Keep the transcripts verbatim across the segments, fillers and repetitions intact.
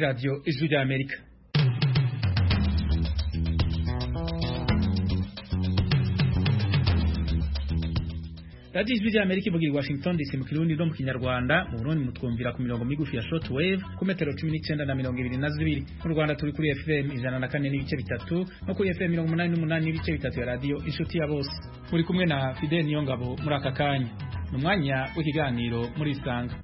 Radio Ijwi ry'Amerika. Radio Ijwi ry'Amerika ivugira i Washington D C mu Kirundi no mu Kinyarwanda. Mu Burundi mutwumvira ku mirongo migufi ya shortwave ku metero cumi n'icenda na mirongo ibiri na zibiri. Mu Rwanda turi kuri F M ijana na kane n'ibice bitatu no kuri F M mirongo umunani n'umunani n'ibice bitatu ya Radio Inshuti ya Bose. Muri kumwe na Fidel Niyongabo muri aka kanya. Numwanya w'ikiganiro muri Isanga.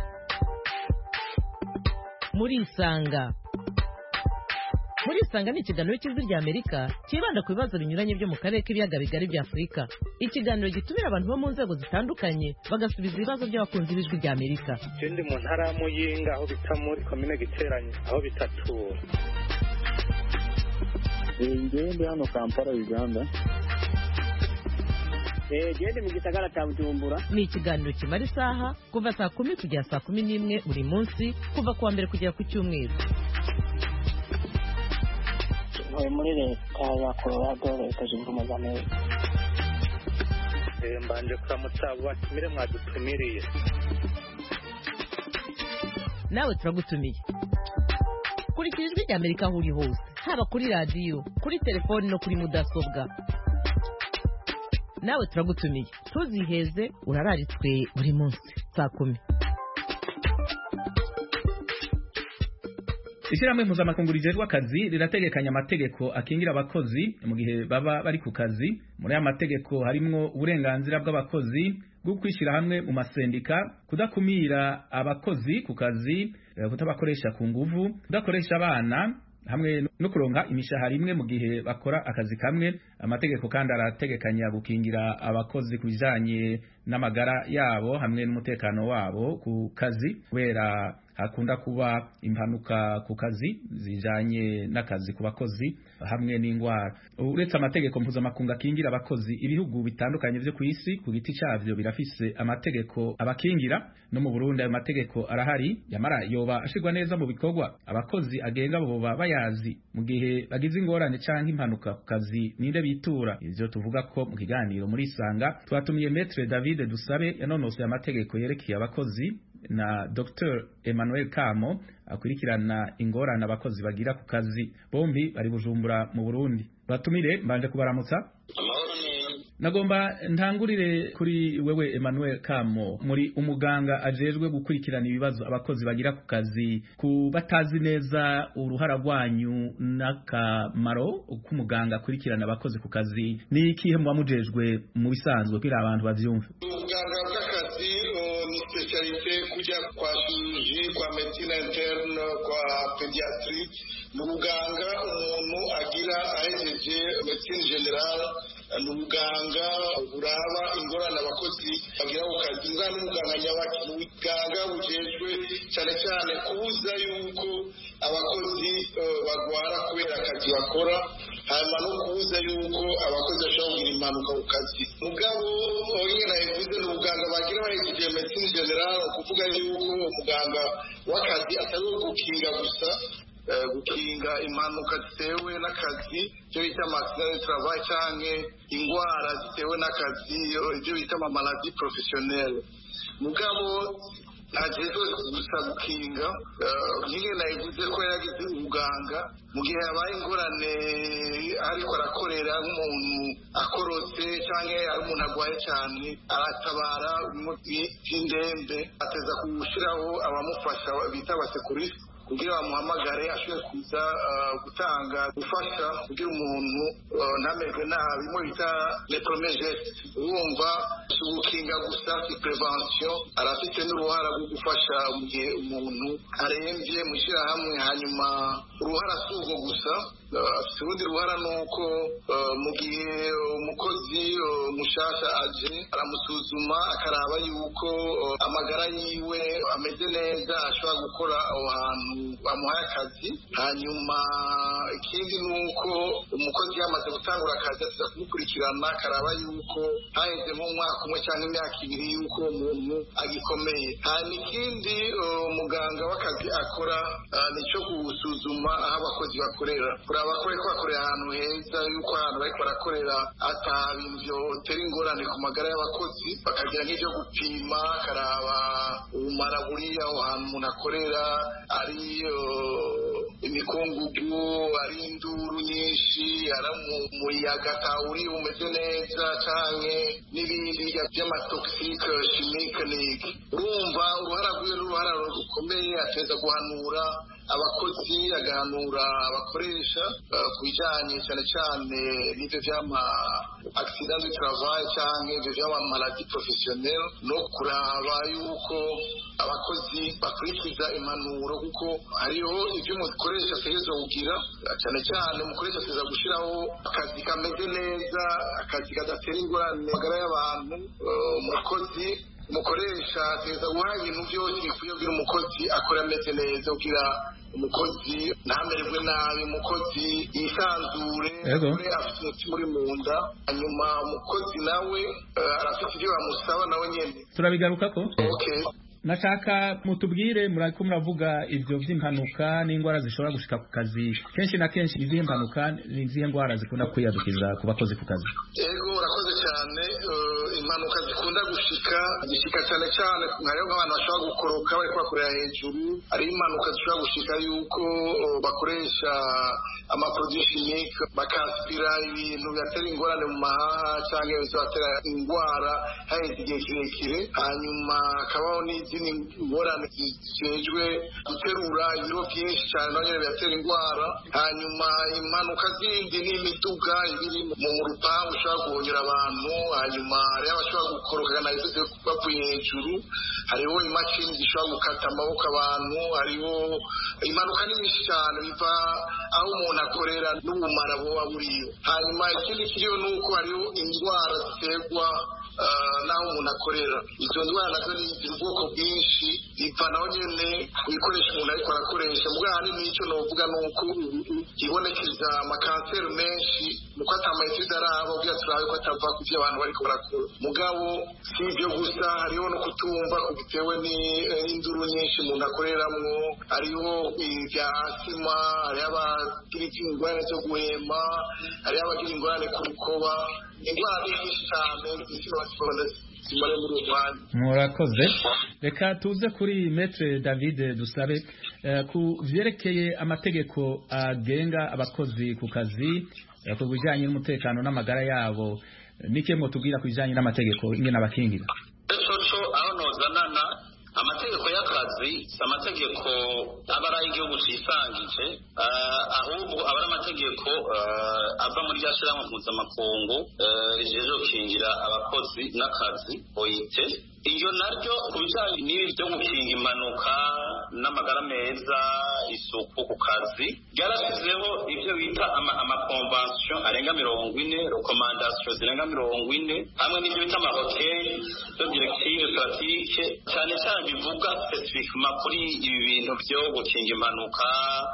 Muri Isanga. Muri Isanga ni ikiganiro cy'Ijwi ry'Amerika kibanda ku bibazo binyuranye byo mu karere k'ibiyaga bigari bya Afurika. Ikiganiro gitumira abantu bo mu nzego zitandukanye bagasubiza ibibazo by'abakunzi b'Ijwi ry'Amerika. Ndi mu ntara y'Amuyinga aho bita muri komine Giteranye aho bitatura. Ngende hano Kampala Uganda. Eh gende mu gisagara cya Bujumbura. Ni ikiganiro kimara isaha kuva saa kumi kugera saa kumi n'imwe buri munsi kuva kuwa mbere kugera ku cyumweru. Muri leta ya Colorado leta zunze ubumwe za Amerika. Mbanje kuramutsa batumire mwadutumiriye. Nawe turagutumiye. Kurikira Ijwi ry'Amerika aho uri hose, haba kuri radio, kuri telefone no kuri mudasobwa. Nawe turagutumiye. Tuziheze urararitswe buri munsi saa kumi. Ishyirahamwe mpuzamakungu rijejwe akazi rirategekanya amategeko akingira abakozi mu gihe baba bari ku kazi. Muri aya mategeko harimwo uburenganzira bw'abakozi bwo kwishyira hamwe mu masendika, kudakumira abakozi ku kazi, kutabakoresha ku nguvu, kudakoresha abana, hamwe no kuronka imishahara imwe mu gihe bakora akazi kamwe. Amategeko kandi arategekanya gukingira abakozi kubijanye n'amagara yabo hamwe n'umutekano wabo ku kazi, kubera hakunda kuba impanuka ku kazi zijanye n'akazi ku bakozi hamwe n'ingwara. Uretse amategeko mpuzamakungu akingira abakozi, ibihugu bitandukanye byo ku isi ku giti cyavyo birafise amategeko abakingira. No mu Burundi ayo mategeko arahari, yamara yoba ashirwa neza mu bikorwa. Abakozi agenga bo baba bayazi mu gihe bagize ingorane canke impanuka ku kazi ninde bitura. Ivyo tuvuga ko mu kiganiro muri Isanga twatumiye Maître David Dusabe yanonosoye amategeko yerekeye abakozi na Docteur Emmanuel Kamo akurikirana ingorane abakozi bagira ku kazi. Bombi bari Bujumbura mu Burundi. Batumire mbanje kubaramutsa. Nagomba ntangurire kuri wewe Emmanuel Kamo, muri umuganga ajejwe gukurikirana ibibazo abakozi bagira ku kazi. Ku batazi neza uruhara rwanyu n'akamaro k'umuganga akurikirana abakozi ku kazi, ni ikihe muba mujejwe mu bisanzwe kugira abantu bavyumve? Umuganga w'akazi ni specialite kujya kwa chirurgie, kwa medicine interne, kwa pediatrie. Mu muganga umuntu agira ahejeje medicine generale, ni umuganga uraba ingorane abakozi bagira ku kazi. Nga n'umuganga nyabaki, umuganga ujejwe cyane cyane kubuza yuko abakozi bagwara kubera akazi bakora, hanyuma no kubuza yuko abakozi bashobora kugira impanuka ku kazi. Mugabo nyine nabivuze ni umuganga bagira bahejeje medicine generale, kuvuga yuko umuganga w'akazi atari gukinga gusa, gukinga impanuka zitewe n'akazi, ibyo bita accident de travail, canke ingwara zitewe n'akazi, ibyo bita ama maladie professionnelle. Mugabo ajejwe gusa gukinga, nyine nabivuze ko yagize ubuganga mu gihe habaye ingorane ariko arakorera nk'umuntu akorotse canke ari umuntu agwaye cyane, aratabara by'indembe, ateza kuwushyiraho abamufasha bita abasekuriste kugira bamuhamagare ashobore kuza gutanga gufasha kugira umuntu ntameze nabi, mu bita les premiers gestes. Urumva gukinga gusa si prevention, arafite n'uruhara rwo gufasha mu gihe umuntu arembye mu shyirahamwe. Hanyuma uruhara si urwo gusa, afite urundi ruhara nuko mu gihe umukozi mushasha aje aramusuzuma akaraba yuko amagara yiwe ameze neza, ashobora gukora aho hantu bamuhaye akazi. Hanyuma ikindi nuko umukozi yamaze gutangura akazi atuza kumukurikirana akaraba yuko haheze nk'umwaka umwe cyangwa imyaka ibiri yuko umuntu agikomeye. Hanyuma ikindi umuganga w'akazi akora nico gusuzuma aho abakozi bakorera, kuraba bakore ko bakorera ahantu heza yuko ahantu bariko barakorera ata bintu vyotera ingorane ku magara y'abakozi bakagira nk'ivyo gupima akaraba ubumara buriya aho hantu umuntu akorera ari imikungugu ari induru nyinshi ari umuyaga atawuri umeze neza canke n'ibindi vy'amatoxique chimique. Urumva uruhara rwiwe n'uruhara rukomeye ateza guhanura abakozi agahanura abakoresha ku bijanye cyane cyane n'ivyo vy'ama accident du travail canke ivyo vy'ama maladie professionnelle no kuraba yuko abakozi bakurikiza impanuro kuko hariho ivyo umukoresha ategerezwa kugira cyane cyane umukoresha ategerezwa gushiraho akazi kameze neza akazi kadatera ingorane magara y'abantu umukozi umukoresha ategerezwa guha ibintu byose bikwiye kugira umukozi akora ameze neza kugira umukozi ntamererwe nabi umukozi yisanzure afite umutima uri mu nda hanyuma umukozi nawe arafite ibyo bamusaba nawe nyene turabigarukako. Okay. Nashaka mutubwire murako muravuga ivyo vy'impanuka n'ingwara zishobora gushika ku kazi kenshi na kenshi izihe mpanuka n'izihe ngwara zikunda kwiyadukiza ku bakozi ku kazi? Yego urakoze cyane. Impanuka zikunda gushika zishika cyane cyane hariho nk'abantu bashobora gukoroka bariko bakorera hejuru ari impanuka zishobora gushika yuko bakoresha amaproduits chimiques bakaspira ibintu byatera ingorane mu mahaha cyangwa bizatera ingwara haheze igihe kirekire hanyuma akabaho n'izindi ngorane zijejwe guterura ibiro byinshi cyane nabyo biratera ingwara hanyuma impanuka zindi n'imiduga ibiri mu rupangu ushobora guhonyera abantu hanyuma hariho abashobora gukoroka nazo bavuye hejuru hariho imashini zishobora gukata amaboko abantu hariho impanuka nyinshi cyane biva aho umuntu akorera n'ubumara buba buriyo hanyuma ikindi kiriho ni uko hariho indwara ziterwa naho umuntu akorera izo ndwara nazo ni ubwoko bwinshi biva naho nyene ibikoresho umuntu ariko arakoresha mbwa hanini nicyo novuga ni uko ibonekeza amakanseri menshi nuko atamayetide araba ubwira turabe ko atava ku vyo abantu bariko barakora mugabo si ibyo gusa hariho no kutumva kubitewe n'induru nyinshi umuntu akoreramwo hariho ibya asima hariho abagira ingorane zo guhema hariho abagira ingorane ku rukoba ingwara nyinshi cyane zikino bakibona zimare muri umwanya. Murakoze. Reka tuze kuri Maître David Dusabe ku vyerekeye amategeko agenga abakozi ku kazi ku bijanye n'umutekano n'amagara yabo nike mo tubwira ku bijanye n'amategeko ingene abakingira. Ecoco aho nozanana amategeko y'akazi si amategeko abara y'igihugu cisangije ahubwo abara amategeko ava muri rya shirahamwe mpuzamakungu rijeje gukingira abakozi n'akazi O I T. Iyo naryo ku bijanye n'ibi byo gukinga impanuka n'amagara meza isuku ku kazi ryarashyizeho ibyo bita amakonvansiyo arenga mirongo ine rekomandasiyo zirenga mirongo ine hamwe n'ibyo bita amahoteli byo direktive puratike cyane cyane bivuga spesifikima kuri ibi bintu byo gukinga impanuka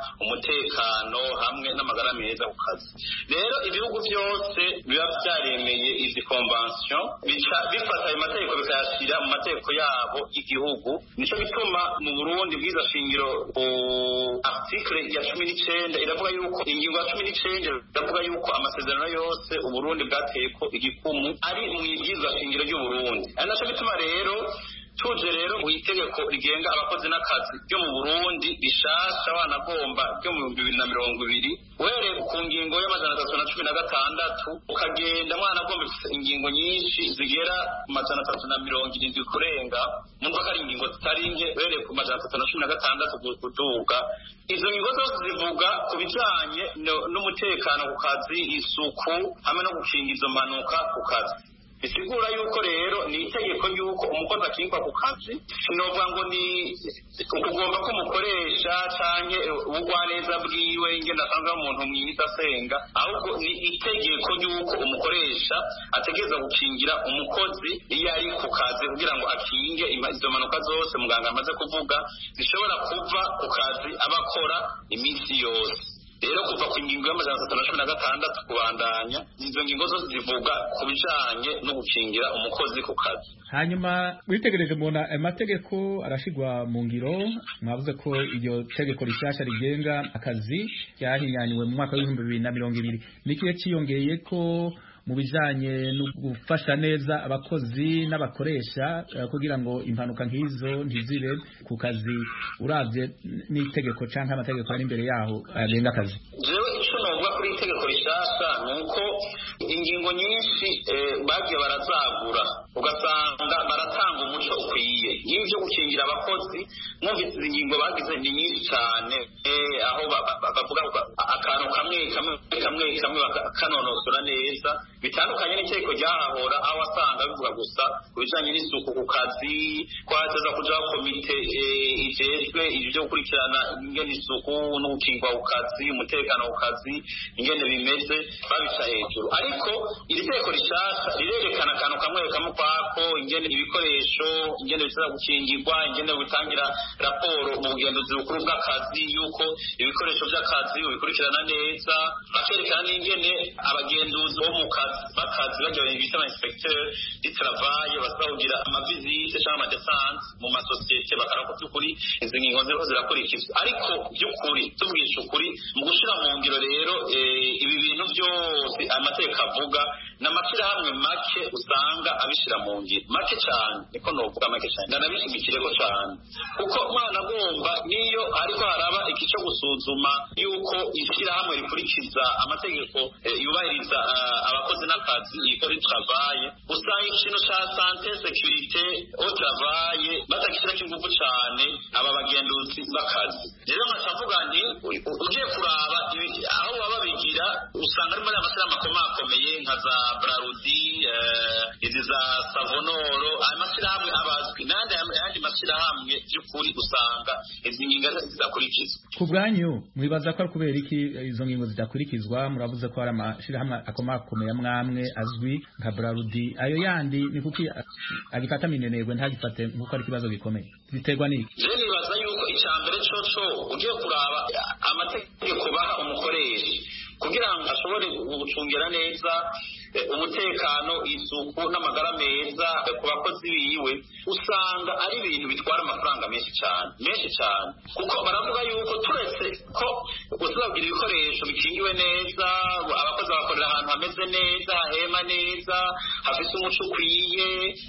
umutekano hamwe n'amagara meza ku kazi. Rero ibihugu byose biba byaremeye izi konvansiyo bica bifata ayo mategeko bikayashyira mu mategeko yabo y'igihugu nico bituma mu Burundi bwiza shingiro ku article ya cumi n'icenda iravuga yuko ingingo ya cumi n'icenda iravuga yuko amasezerano yose Uburundi bwateyeko igikumu ari mu ibwirizwa shingiro ry'u Burundi ari naco bituma rero tuje rero mu itegeko rigenga abakozi n'akazi ryo mu Burundi rishasha wanagomba ryo mu bibiri na mirongo ibiri uhereye ku ngingo y'amajana atatu na cumi na gatandatu ukagenda mwanagomba ingingo nyinshi zigera ku majana atatu na mirongo irindwi kurenga numva ko ari ingingo zitari nke uhereye ku majana atatu na cumi na gatandatu kuduga izo ngingo zose zivuga ku bijanye n'umutekano ku kazi isuku hamwe no gukinga izo mpanuka ku kazi bisigura yuko rero ni itegeko yuko umukozi akingwa ku kazi sinovuga ngo ni ukugomba ko umukoresha canke ubugwaneza bwiwe ingenda asanzwe umuntu mwiza asenga ahubwo ni itegeko yuko umukoresha ategereza gukingira umukozi iyo ari ku kazi kugira ngo akinge izo mpanuka zose muganga amaze kuvuga zishobora kuva ku kazi abakora iminsi yose rero kuva ku ngingo y'amajana atatu na cumi na gatandatu kubandanya izo ngingo zose zivuga ku bijanye no gukingira umukozi ku kazi. Hanyuma witegereje mubona amategeko arashigwa mu ngiro, mwavuze ko iryo tegeko rishasha rigenga akazi ryahinyanywe mu mwaka w'ibihumbi bibiri na mirongo ibiri, nikiye ciyongeye ko mu bijanye no gufasha neza abakozi n'abakoresha uh, kugira ngo impanuka nk'izo ntizibe ku kazi uravye n'itegeko canke amategeko ari imbere yaho agenga uh, akazi. Jewe ico novuga kuri itegeko rishasha nuko ingingo nyinshi eh, bagiye barazagura ugasanga baratanga umuco ukwiye y'ivyo gukingira abakozi. Mwumvise izi ngingo bagize ni nyinshi cyane eh, aho bavuga akantu kamwe kamwe kamwe kamwe bakanonosora neza bitandukanye n'itegeko ryahahora aho wasanga bivuga gusa kubijanye n'isuku ku kazi, kwaza kuja komite ijejwe ivyo gukurikirana ingene isuku no gukingwa ku kazi, umutekano ku kazi ingene bimeze babisha hejuru. Ariko iri tegeko rishasha rirerekana akantu kamwe kamwe kwako, ingene ibikoresho ingene biza gukingirwa, ingene bitangira raporo mu bugenduzi bukuru bw'akazi yuko ibikoresho by'akazi bikurikirana neza, bakerekana n'ingene abagenduzi bo mu kazi bakazi bagiye bita ama inspecteur du travail bazagira amavisite cyangwa amadescente mu masosiyete bakarako by'ukuri izi ngingo zero zirakurikizwa. Ariko by'ukuri tubwisha ukuri mu gushira mu ngiro rero ibi bintu byose amategeko avuga n'amakira hamwe make usanga abishira mu ngiro make cyane, niko novuga make cyane ndanabishimikireko cyane kuko umwana agomba niyo ariko haraba ikico gusuzuma yuko ishira hamwe rikurikiza amategeko yubahiriza abakozi n'akazi ikora travail usanga ikintu cha santé sécurité au travail batakishira kingufu cyane aba bagenduzi bakazi. Rero nkavuga nti ugiye kuraba aho baba bigira usanga ari muri amashyira makomakomeye nka za Brarudi izi za Savonoro amashyirahamwe abazwi n'andi ayandi mashyirahamwe by'ukuri usanga izi ngingo zidakurikizwa. Ku bwanyu mwibaza ko ari kubera iki izo ngingo zidakurikizwa? Muravuze ko hari amashyirahamwe akomakomeye amwamwe azwi nka Brarudi, ayo yandi ni kuki agifata minenegwe ntagifate nkuko ari kibazo gikomeye biterwa n'iki? Je nibaza yuko icyambere coco ugiye kuraba amategeko baha umukoresha kugira ngo ashobore gucungira neza umutekano, isuku n'amagara meza ku bakozi biwe, usanga ari ibintu bitwara amafaranga menshi cyane menshi cyane kuko baravuga yuko turetse ko uzagira ibikoresho bikingiwe neza, abakozi bakorera ahantu hameze neza, hahema neza, hafite umuco ukwiye,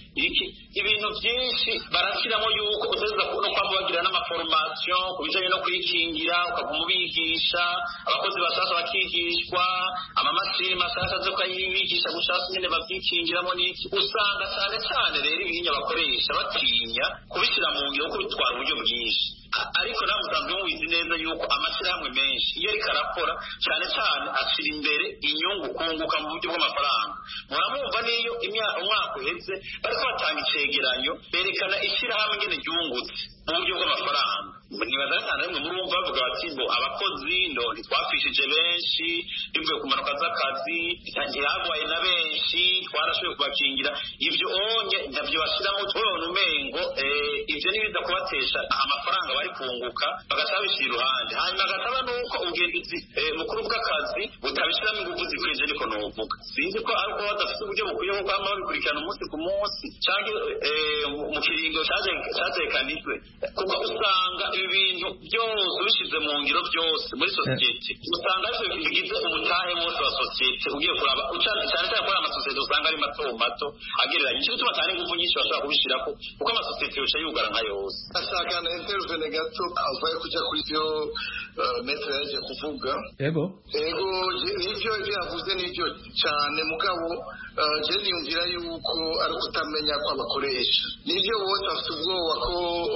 ibintu byinshi barakiramo yuko uteza no kwamba bagira n'amaformation ku bijanye no kwikingira, ukamubigisha abakozi bashaka bakigishwa amamashini mashasha zo kayibigisha gushaka nyene bavyikingiramo n'iki. Usanga cyane cyane rero ibihinya bakoresha batinya kubishyira mu ngiro ko bitwara uburyo bwinshi. Ariko namwe musanzwe mubizi neza yuko amashyirahamwe menshi iyo ariko arakora cyane cyane ashira imbere inyungu kunguka mu buryo bw'amafaranga. Muramumva niyo umwaka uheze bariko batanga icegeranyo berekana ishyirahamwe ingene ryungutse mu buryo bw'amafaranga. Nibaza cyane rimwe murumva bavuga bati ngo abakozi ndo ntitwafishije benshi bivuye ku mpanuka z'akazi, ntihagwaye na benshi, twarashoboye kubakingira. Ibyo onye ntabyo bashyiramo tubona umengo ibyo nibiza kubatesha amafaranga bari kunguka bagaca babishyira iruhande. Hanyuma agataba nuko ubugenduzi mukuru bw'akazi butabishyiramo ingufu zikwiye, niko novuga. Sinzi ko ariko badafite uburyo bukwiye bwo kwama babikurikirana umunsi ku munsi cyangwa mu kiringo cyatekanijwe, kuko usanga ibintu byose ubishize mu ngiro byose muri sosiyete usanga ariko bigize umutahe wose wa sosiyete. Ugiye kuraba cyane cyane kuri amasosiyete usanga ari mato mato agereranye, icyo gituma cyane ingufu nyinshi bashobora kubishirako kuko amasosiyete yoca yugara nka yose. Ashaka na intervene gato avuye kujya kuri byo metre yaje kuvuga. Yego yego nibyo ibyo yavuze nibyo cyane mugabo je niyumvira yuko ari kutamenya ko abakoresha nibyo bose bafite ubwoba ko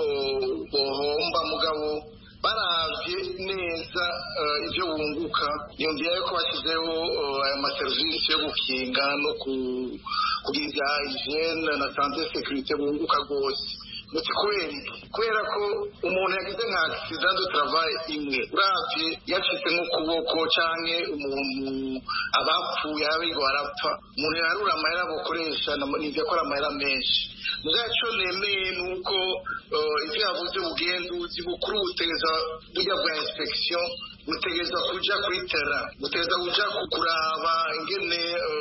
bohomba mugabo baravye neza ibyo bunguka. Yumvira ko bashyizeho aya maserivisi yo gukinga no kugira hygiene na santé sécurité bunguka rwose. Muti kweli kubera ko umuntu yagize nka accident de travail imwe uravye yacitse nk'ukuboko canke umuntu abapfuye abigo barapfa, umuntu yarura amahera bokoresha nivyo akora amahera menshi. Mugaco nemeye nuko ivyo yavuze ubugenduzi bukuru butegeza burya bwa inspection mutegereza kuja kwitera mutegereza kuja kuraba ingene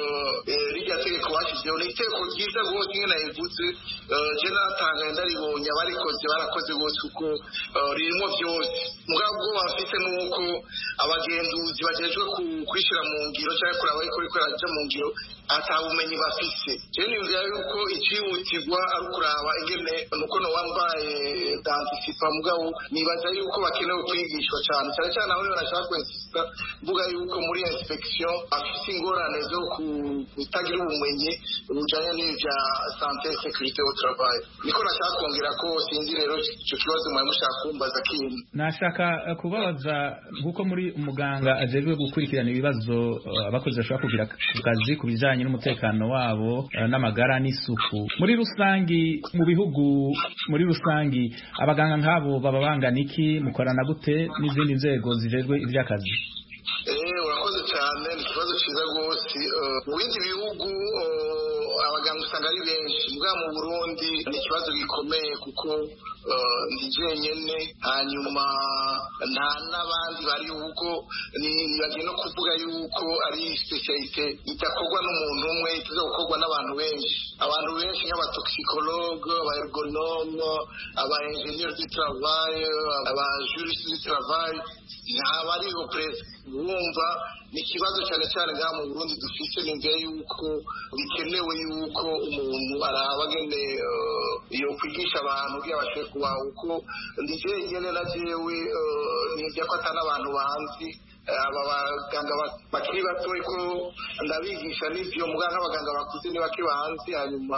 rirya tegeko bashizeho ni itegeko ryiza rwose ingene yivutse je natangaye ndaribonye abarikoze barakoze bose uko ririmo byose mugabo bwo bafite nuko abagenduzi bajejwe kwishira mu ngiro cyangwa kuraba ariko riko raja mu ngiro atabumenyi bafise je nimvira yuko icihutirwa ari kuraba ingene nuko no wambaye dantisipa mugabo nibaza yuko bakenewe kwigishwa cyane cyane cyane aho barashaka kwensista mvuga yuko muri inspection afite ingorane zo kutagira ubumenyi bujanye n'ivya santé sécurité au travail niko nashaka kongera ko sinzi rero ico kibazo mwe mushaka kumbaza kintu nashaka kubabaza nkuko muri umuganga ajejwe gukurikirana ibibazo abakozi bashobora kugira ku kazi kubijanye n'umutekano wabo n'amagara n'isuku muri rusangi mu bihugu muri rusangi abaganga nk'abo baba bangana iki mukorana gute n'izindi nzego zijejwe ivy'akazi? Eh urakoze cyane ni kibazo ciza gose mu bindi bihugu abaganga usanga ari benshi mbwa mu Burundi ni kibazo gikomeye kuko ndi jenyene hanyuma nta n'abandi bari uko ni bagiye no kuvuga yuko ari specialité itakorwa n'umuntu umwe itaza gukorwa n'abantu benshi abantu benshi nk'abatoxicologue abaergonome aba ingénieur du travail aba juriste du travail ntabari ho presque bumva ni kibazo cyane cyane ngaha mu Burundi dufite nimvye yuko bikenewe yuko umuntu arabagene iyo kwigisha abantu byabashe kuba uko ndije nyene na jewe nimvye ko atana abantu banzi aba baganga bakiri bato ko ndabigisha n'ivyo muganga abaganga bakuze ni bake banzi hanyuma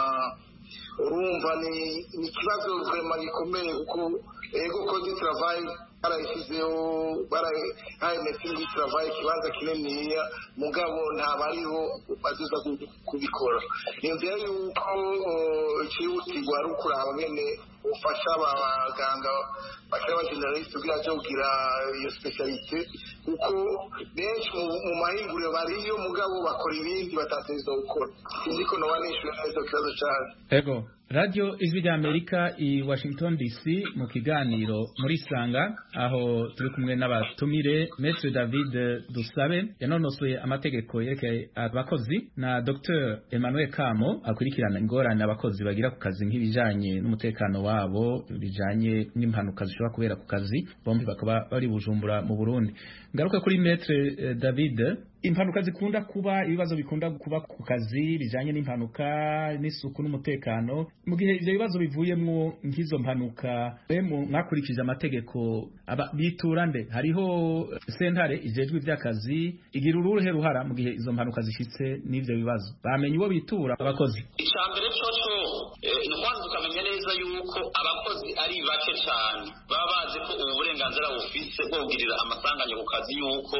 urumva ni ikibazo vraiment gikomeye kuko ego ko di travail barayishyizeho barahaye médecine du travail ikibanza kininiya mugabo ntabariho baziza kubikora nimvye yuko icihutirwa ari ukuraba bene ufasha abaganga bakiri abageneraliste kugira cyo kugira iyo specialité kuko benshi mu mahinguriro bariyo mugabo bakora ibindi batateza gukora sinzi ko nobanishyura neza kibazo cyane ego Radio Ijwi ry'Amerika i Washington D C mu kiganiro muri Sanga aho turi kumwe n'abatumire Maître David Dusabe yanonosoye amategeko yerekeye abakozi na Docteur Emmanuel Kamo akurikirana ingorane abakozi bagira ku kazi nk'ibijanye n'umutekano wabo bijanye n'impanuka zishobora kubera ku kazi bombi bakaba bari Bujumbura mu Burundi. Ngaruka kuri Maître David, impanuka zikunda kuba ibibazo bikunda kuba ku kazi bijanye n'impanuka n'isuku n'umutekano mu gihe ivyo bibazo bivuyemwo nk'izo mpanuka bemo mwakurikije amategeko bitura nde hariho sentare ijejwe ivy'akazi igira uruhe ruhara mu gihe izo mpanuka zishitse n'ivyo bibazo bamenye uwo bitura abakozi icambere coco intwari tukamenya neza yuko abakozi ari bake cyane baba bazi ko ubu burenganzira bufise bwo kugirira amasanganya ku kazi yuko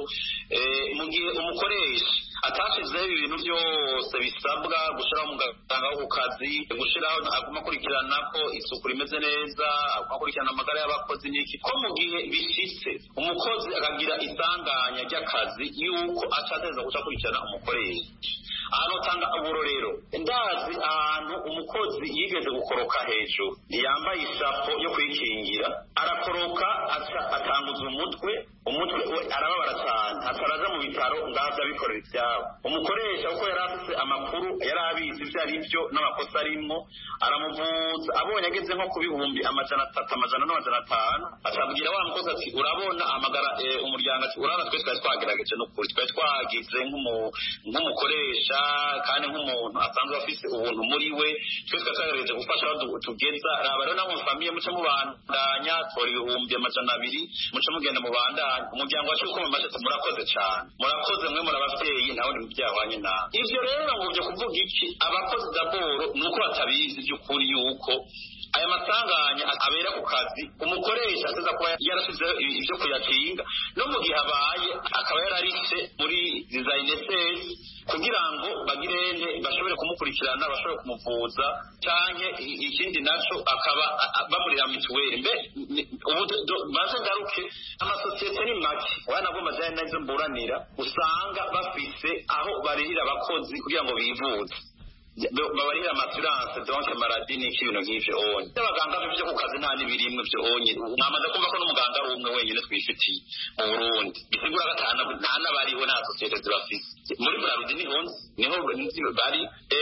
mu gihe umukoresha atashizeho ibintu byose bisabwa gushiraho umuganga wo ku kazi gushiraho aguma akurikirana ko isuku rimeze neza aguma akurikirana amagara y'abakozi n'iki ko mu gihe bishitse umukozi akagira isanganya ry'akazi yuko acateza guca akurikirana umukoresha ahantu utanga uburorero ndazi ahantu umukozi yigeze gukoroka hejuru ntiyambaye isapo yo kwikingira arakoroka atanguza umutwe umutwe we arababara cyane ataraza mu bitaro ngaza bikorera ibyabo umukoresha uko yari afite amakuru yari abizi ibyo ari byo n'amakosa arimo aramuvuza abonye ageze nko ku bihumbi amajana atatu amajana n'amajana atanu acabwira wa mukozi ati urabona amagara umuryango ati urabona twe twari twagerageje n'ukuri twari twagize nk'umukoresha kandi nk'umuntu asanzwe afise ubuntu muri we twe twagerageje gufasha aho tugeza raba rero namwe famiye muce mubandanya tora ibihumbi amajana abiri muce mugenda mubandanya umuryango wacu uko mumashetse murakoze cyane murakoze mwe murabavyeyi nawe ni mubyahwanye nawe ivyo rero ngo byo kuvuga iki abakozi daboro nuko batabizi by'ukuri yuko aya masanganya abera ku kazi umukoresha aza kuba yarashizeho ibyo kuyakinga no mu gihe abaye akaba yararise muri design ss kugira ngo bagirene bashobore kumukurikirana bashobore kumuvuza cyane ikindi naco akaba bamurira mituweli mbe ubu baze ngaruke amasosiyete ni make wana bo majana nazo mburanira usanga bafise aho barihira abakozi kugira ngo bivuze babarira amasurance donc maladie n'iki bintu nk'ivyo onye abaganga b'ivyo ku kazi nta n'ibirimwe vyo onye mwamaze kumva ko n'umuganga ari umwe wenyine twifitiye mu Burundi bisigura gatana nta n'abariho nta societe zibafise muri Brarudi ni honze niho bari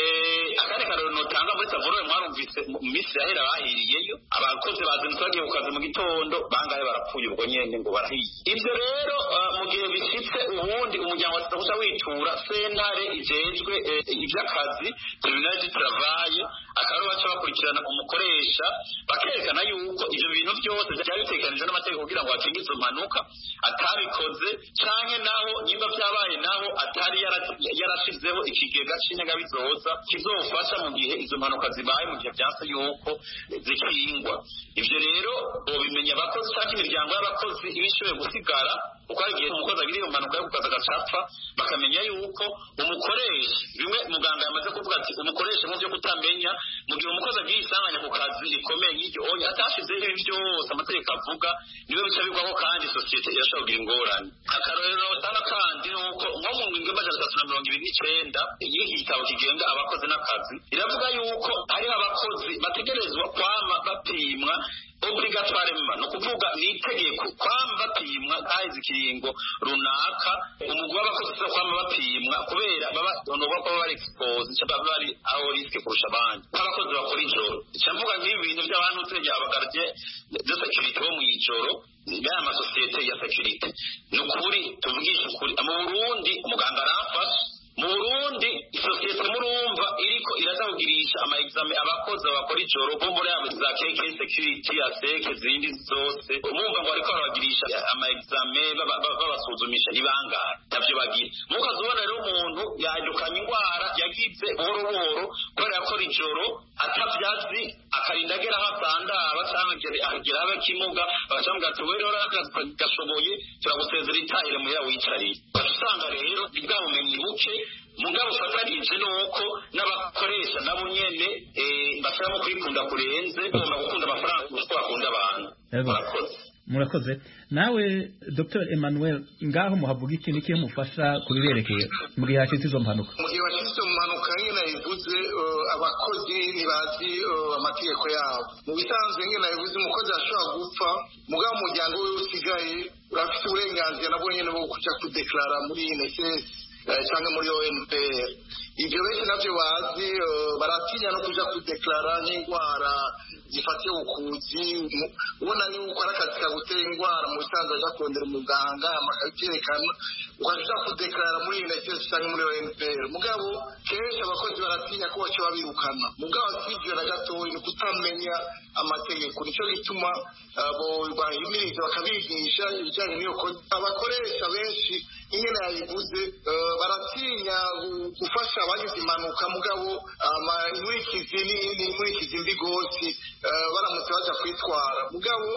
eh akane karero notanga muri Savoro mwarumvise mu misi yahera bahiriyeyo abakozi bazindutse bagiye ku kazi mu gitondo bangaye barapfuye ubwo nyene ngo barahiye ivyo rero mu gihe bishitse ubundi umuryango watakuza witura sentare ijejwe ivy'akazi tribunal du travail akaro baca bakurikirana umukoresha bakerekana yuko ivyo bintu byose byari bitekanije n'amategeko kugira ngo akingize impanuka atabikoze canke naho nimba byabaye naho atari yarashizeho ikigega c'inyaga bizoza kizofasha mu gihe izo mpanuka zibaye mu gihe byase yuko zikingwa ivyo rero bobimenya abakozi cyangwa imiryango y'abakozi ibishoboye gusigara uko igihe umukozi agiriye iyo mpanuka yo kukaza agacapfa bakamenya yuko umukoresha bimwe muganga yamaze kuvuga ati umukoresha mu byo kutamenya mu gihe umukozi agiye isanganya ku kazi rikomeye nk'iryo onye atashizeho ibi byose amategeko avuga niwe bica bigwaho kandi sosiyete irashobora kugira ingorane akarorero utanga kandi nuko nko mu ngingo y'amajana atatu na mirongo ibiri n'icenda y'iki gitabo kigenga abakozi n'akazi iravuga yuko hariho abakozi bategerezwa kwama bapimwa obligatoirement no kuvuga ni itegeko kwama bapimwa kaheze ikiringo runaka umugwi w'abakozi so kwama bapimwa kubera baba noba ko bari expose cyangwa bari aho risk kurusha abandi abakozi bakora ijoro cyamvuga nk'ibi bintu by'abantu utegeye abagarde de security bo mu ijoro bya amasosiyete ya security no kuri tuvugisha ukuri mu Burundi umuganga arafasha mu Burundi isosiyete murumva iriko irazagugirisha ama examen abakozi bakora ijoro bo muri abo za K K security ya seke zindi zose umumva ngo ariko baragirisha ama examen babasuzumisha nibangara tavyo bagira mukazubona rero umuntu yajukanye ingwara yagize buhoro buhoro kubera yakora ijoro atavyazi akarindagera hasanda abacangere agira abakimuga bacambwa ati wero gashoboye turagusezera itahire mu yawe wicariye basanga rero ibwabumenyi buke mugabo fatanije nuko n'abakoresha nabo nyene eh basaba kwikunda kurenze bomba gukunda amafaranga kuko bakunda abantu murakoze murakoze nawe Dr Emmanuel ngaho muhavuga iki niki mufasha kubiberekeye muri hashitse izo mpanuka mu gihe hashitse mpanuka nyine ivuze abakozi nibazi amategeko yabo mu bisanzwe nyine ivuze umukozi ashobora gupfa mugabo umuryango we usigaye urafite uburenganzira nabwo nyene bwo kuja kudeklara muri N S S cyangwa muri O N P R ibyo benshi nabyo bazi baratinya no kuja kudeklara n'indwara zifatiye ubukuzi ubona yuko ari akazi kagutera indwara mu bisanzwe aja kurondera umuganga amakabyerekana ukaja kudeklara muri N S S cyangwa muri O N P R mugabo kenshi abakozi baratinya ko baca babirukana mugabo sivyo na gatoyi ni kutamenya amategeko nico gituma abo bahimiriza bakabigisha ibijyanye n'iyo abakoresha benshi ingene yayivuze baratinya gufasha abagize impanuka mugabo inkurikizi n'inkurikizi mbi gose baramutse baja kwitwara mugabo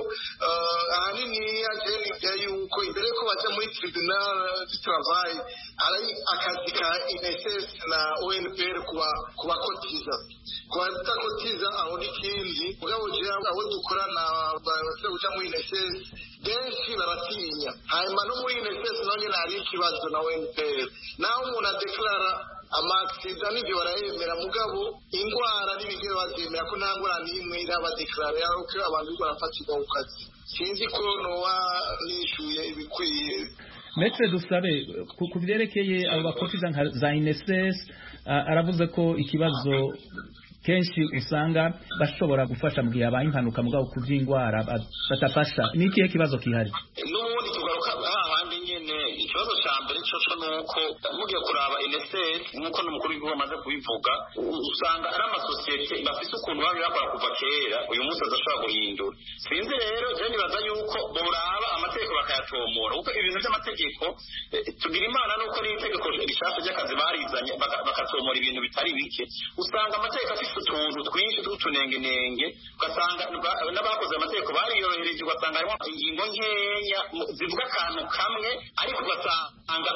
ahanini yaje nibyo yuko imbere ko baja muri tribunal du travail ari akazi ka N S S na O N P R kubakotiza kubatakotiza aho n'ikindi mugabo je abo dukorana bose uja muri N S S benshi baratinya hanyuma no muri N S S none nari ikibazo na O N P R naho umuntu adeklara amaksida n'ibyo barayemera mugabo ingwara n'ibigero bazemera ko nta ngwara n'imwe irabadeklara yaro ko abantu barafatirwa ku kazi sinzi ko nowa nishuye ibikwiye Metre dusabe kubyerekeye abo bakotiza za N S S aravuze ko ikibazo kenshi usanga bashobora gufasha mu gihe abaye impanuka mugabo kuvyingwara batafasha ni ikihe kibazo kihari n'ubundi tugaruka ahandi nyene ikibazo cya mbere cyo cyo nuko mugiye kuraba N S S nkuko n'umukuru w'igihugu amaze kubivuga usanga ari amasosiyete bafise ukuntu bari bakora kuva kera uyu munsi azashobora guhindura sinzi rero je nibaza yuko boraba amategeko bakayatomora kuko ibintu by'amategeko tugira imana nuko n'itegeko rishasha ry'akazi barizanye bakatomora ibintu bitari bike usanga amategeko afise utuntu twinshi tw'utunengenenge ugasanga n'abakoze amategeko bariyorohereje ugasanga harimo ingingo nkeya zivuga akantu kamwe ariko ugasanga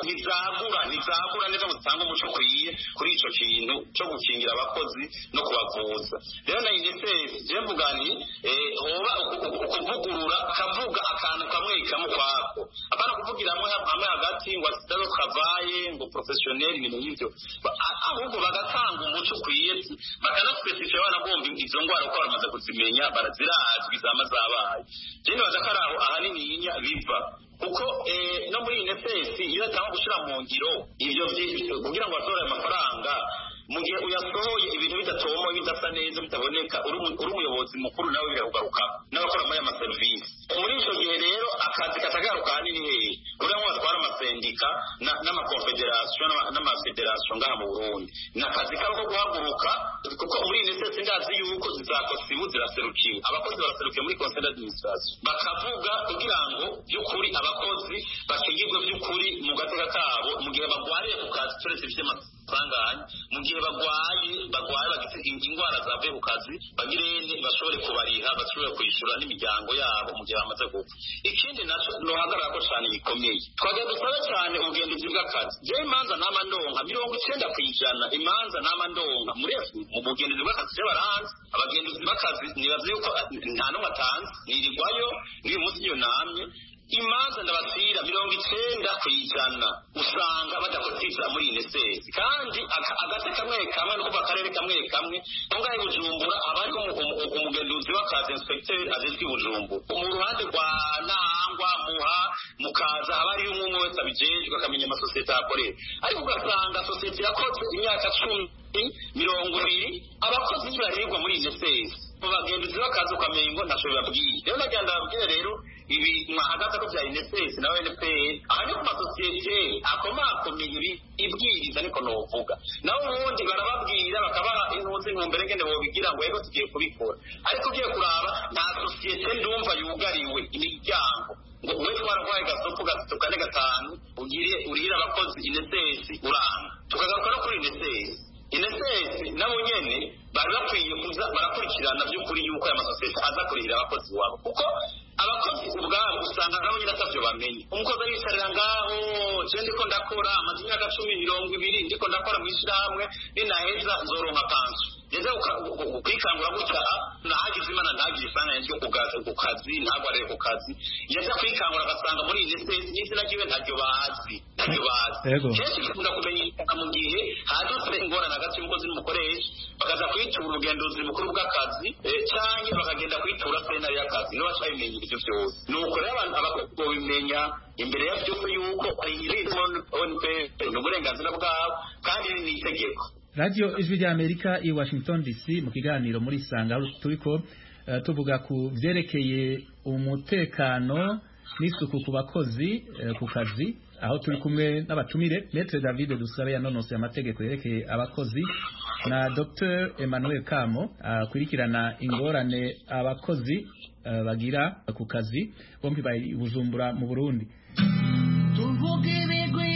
ntizagura ntizagura neza ngo zitange umuco ukwiye kuri ico kintu cyo gukingira abakozi no kubavuza. Rero na inesesi je mvuga nti hoba ukuvugurura kavuga akantu kamwe kamwe kwako apana kuvugira hamwe hamwe hagati ngo asitaro travaye ngo professionnel ibintu nk'ivyo ahubwo bagatanga umuco ukwiye bakanaspecifiye abana bombi izo ngwara uko bamaze kuzimenya barazirazwi zama zabaye. Je nibaza ko araho ahanini yinya biva kuko no muri inesesi iyo atanga gushira mu ngiro ivyo kugira ngo batore amafaranga mu gihe uyasohoye ibintu bidatomo bidasa neza bitaboneka uri umuyobozi mukuru nawe birakugaruka n'abakora muri amaserivisi. Muri ico gihe rero akazi katagaruka hanini hehe kugira ngo batware amasendika n'amakonfederation n'amafederation ngaha mu Burundi n'akazi kabo ko guhaguruka kuko muri inesesi ndazi yuko zizakosibu ziraserukiwe abakozi baraserukiye muri conseil d'administration bakavuga kugira ngo by'ukuri abakozi bakigirwe by'ukuri mu gateka kabo mu gihe bagwariye ku kazi turetse vy'amafaranganya mu gihe bagwaye bagwaye bagise ingwara zavuye ku kazi bagirende bashobore kubariha bashobore kwishura n'imiryango yabo mu gihe bamaze gupfa. Ikindi naco nohagarara ko cyane bikomeye twagenda dusaba cyane ubugenduzi bw'akazi je imanza n'amandonka mirongo icenda kw'ijana imanza n'amandonka muri mu bugenduzi bw'akazi je baranze abagenduzi b'akazi nibaze yuko nta n'umwe atanze nirirwayo n'uyu munsi iyo namye imanza ndabasira mirongo icenda kw'ijana usanga badakotiza muri inesesi kandi agate kamwe kamwe no kuva akarere kamwe kamwe ngaho Bujumbura abari umugenduzi w'akazi inspecteur azizwi Bujumbura mu ruhande rwa Nahangwa Muha mukaza abari umwe wese abijejwe akamenya amasosiyete akorera ariko ugasanga sosiyete yakoze imyaka cumi mirongo ibiri abakozi barerwa muri inesesi bagenduzi b'akazi ukamengo ntaco bibabwiye. Rero nagenda babwire rero ibi mwahagaze ko bya inesesi na N P R ahanye ku masosiyete akomakomeye ibi ibwiriza niko novuga naho ubundi barababwira bakabaha intuzi nkombere ngende bobigira ngo yego tugiye kubikora ariko ugiye kuraba nta sosiyete ndumva yugariwe imiryango ngo uwe twarwaye gasopo gatatu kane gatanu ugire urira abakozi inesesi uranga tukagaruka no kuri inesesi inesesi nabo nyene bari bakwiye kuza barakurikirana by'ukuri yuko aya masosiyete aza kurihira abakozi wabo kuko abakozi ubwabo usanga nabo nyine atavyo bamenye umukozi aricarira ngaho je ndiko ndakora amaze imyaka cumi mirongo ibiri ndiko ndakora mw'ishirahamwe ninaheza nzoronka pansu eze ukikangura gutya nahagize imana ntagiye isanga ryo kugaza ku kazi ntagwarire ku kazi yaje kwikangura agasanga muri iyi stage n'izina ryiwe ntaryo bazi ntaryo bazi kenshi bikunda kumenyekana mu gihe hadutse ingorane hagati y'umukozi n'umukoresha bakaza kwitura ubugenduzi bukuru bw'akazi canke bakagenda kwitura sentare y'akazi nibo baca bimenya ivyo vyose nuko rero abantu abakozi bobimenya imbere ya vyose yuko ari uburenganzira bwabo kandi ni itegeko. Radio Ijwi rya Amerika i Washington D C mu kiganiro muri Sanga turiko uh, tuvuga ku vyerekeye umutekano n'isuku ku bakozi uh, ku kazi aho turi kumwe n'abatumire Maître David Dusabe yanonose amategeko yerekeye abakozi na Docteur Emmanuel Kamo akurikirana uh, ingorane abakozi uh, bagira ku kazi bombi bari Bujumbura mu Burundi. Tuvuge ibigwi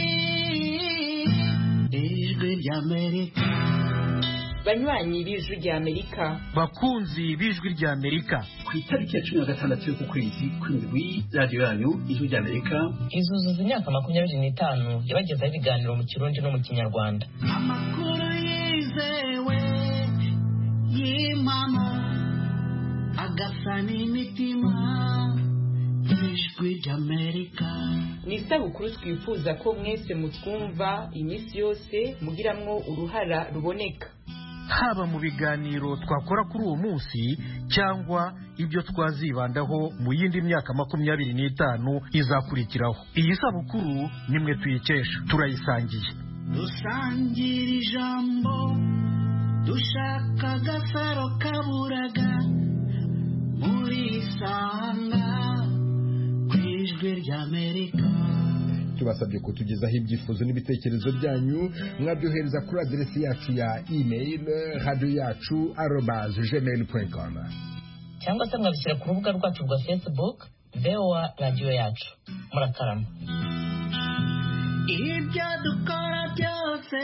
Ijwi rya Amerika banywanyi b'Ijwi rya Amerika bakunzi b'Ijwi rya Amerika ku itariki ya cumi na gatandatu y'uku kwezi kw'indwi radiyo yanyu Ijwi rya Amerika izuzuza imyaka makumyabiri n'itanu yabagezaho ibiganiro mu Kirundi no mu Kinyarwanda. Amakuru yizewe y'impamo agasa n'imitima Ijwi rya Amerika ni isabukuru twifuza ko mwese mutwumva iminsi yose mugiramwo uruhara ruboneka haba mu biganiro twakora kuri uwo munsi cyangwa ibyo twazibandaho mu yindi myaka makumyabiri n'itanu izakurikiraho. Iyi sabukuru nimwe tuyikesha turayisangiye dusangira ijambo dushaka agasaro kaburaga muri Sanga Ijwi rya Amerika. Tubasabye kutugezaho ibyifuzo n'ibitekerezo byanyu mwabyohereza kuri adresi yacu ya email radio yacu arobase gmail dot com cyangwa se mwabishyira ku rubuga rwacu rwa Facebook V O A radio yacu. Murakarama. Ibyo dukora byose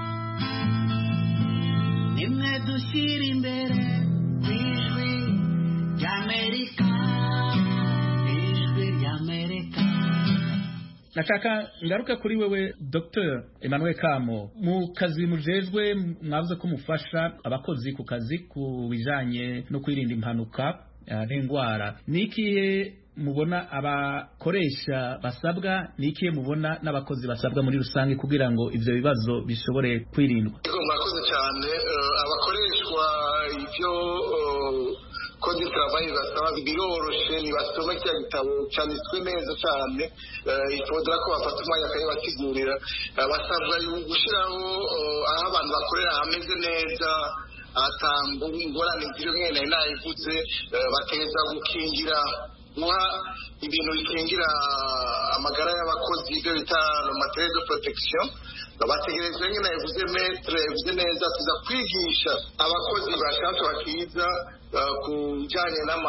nimwe dushyira imbere Ijwi rya Amerika. America. Nataka ngaruka kuri wewe Docteur Emmanuel Kamo, mu kazi mujejwe mwavuze ko mufasha abakozi ku kazi ku bijanye no kwirinda impanuka n'indwara. Nikiye mubona abakoresha basabwa, nikiye mubona n'abakozi basabwa muri rusange kugira ngo ivyo bibazo bishobore kwirindwa? Murakoze cyane. Abakoreshwa ivyo kode travail basaba biroroshe, nibasoma cya gitabo cyanditswe neza cyane. Ifodra ko bafata umwanya akaye basigurira. Basabwa gushiraho aho abantu bakorera hameze neza, atambo ingorane ziri mwene nayivuze, bateza gukingira guha ibintu bikingira amagara y'abakozi, ibyo bita materiel de protection. Bategerezwa nyine yavuze metre yavuze neza tuza kwigisha abakozi bashatse bakiza ku bijyanye n'ama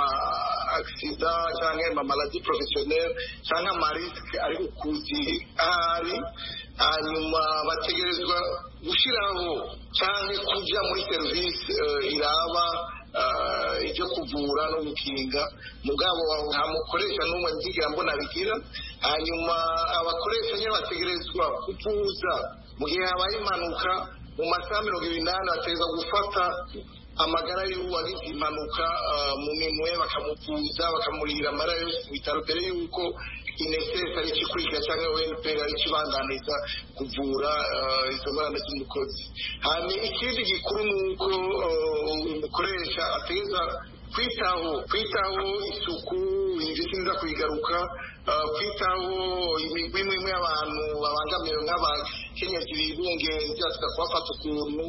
accident cyangwa ama maladie professionnelle cyangwa ama risque ari ukuzi ahari. Hanyuma bategerezwa gushyiraho cyangwa kujya muri serivisi iraba ibyo kuvura no gukinga, mugabo nta mukoresha n'umwe nzigira mbona bigira. Hanyuma abakoresha nyine bategerezwa kuvuza mu gihe habaye impanuka mu masaha mirongo ibiri n'ane, bategerezwa gufata amagara y'uwagize impanuka mu minwe bakamuvuza bakamurira amara yose mu bitaro mbere y'uko inesesa ari ikikurikira cyangwa O N P R ari ikibanganiza kuvura izo ngorane z'umukozi. hanyuma ikindi gikuru ni uko umukoresha ateza kwitaho kwitaho isuku ingeso nza kuyigaruka, kwitaho imigwi imwe y'abantu babangamiwe nk'abakenyezi bibungenze, atuka kubafata ukuntu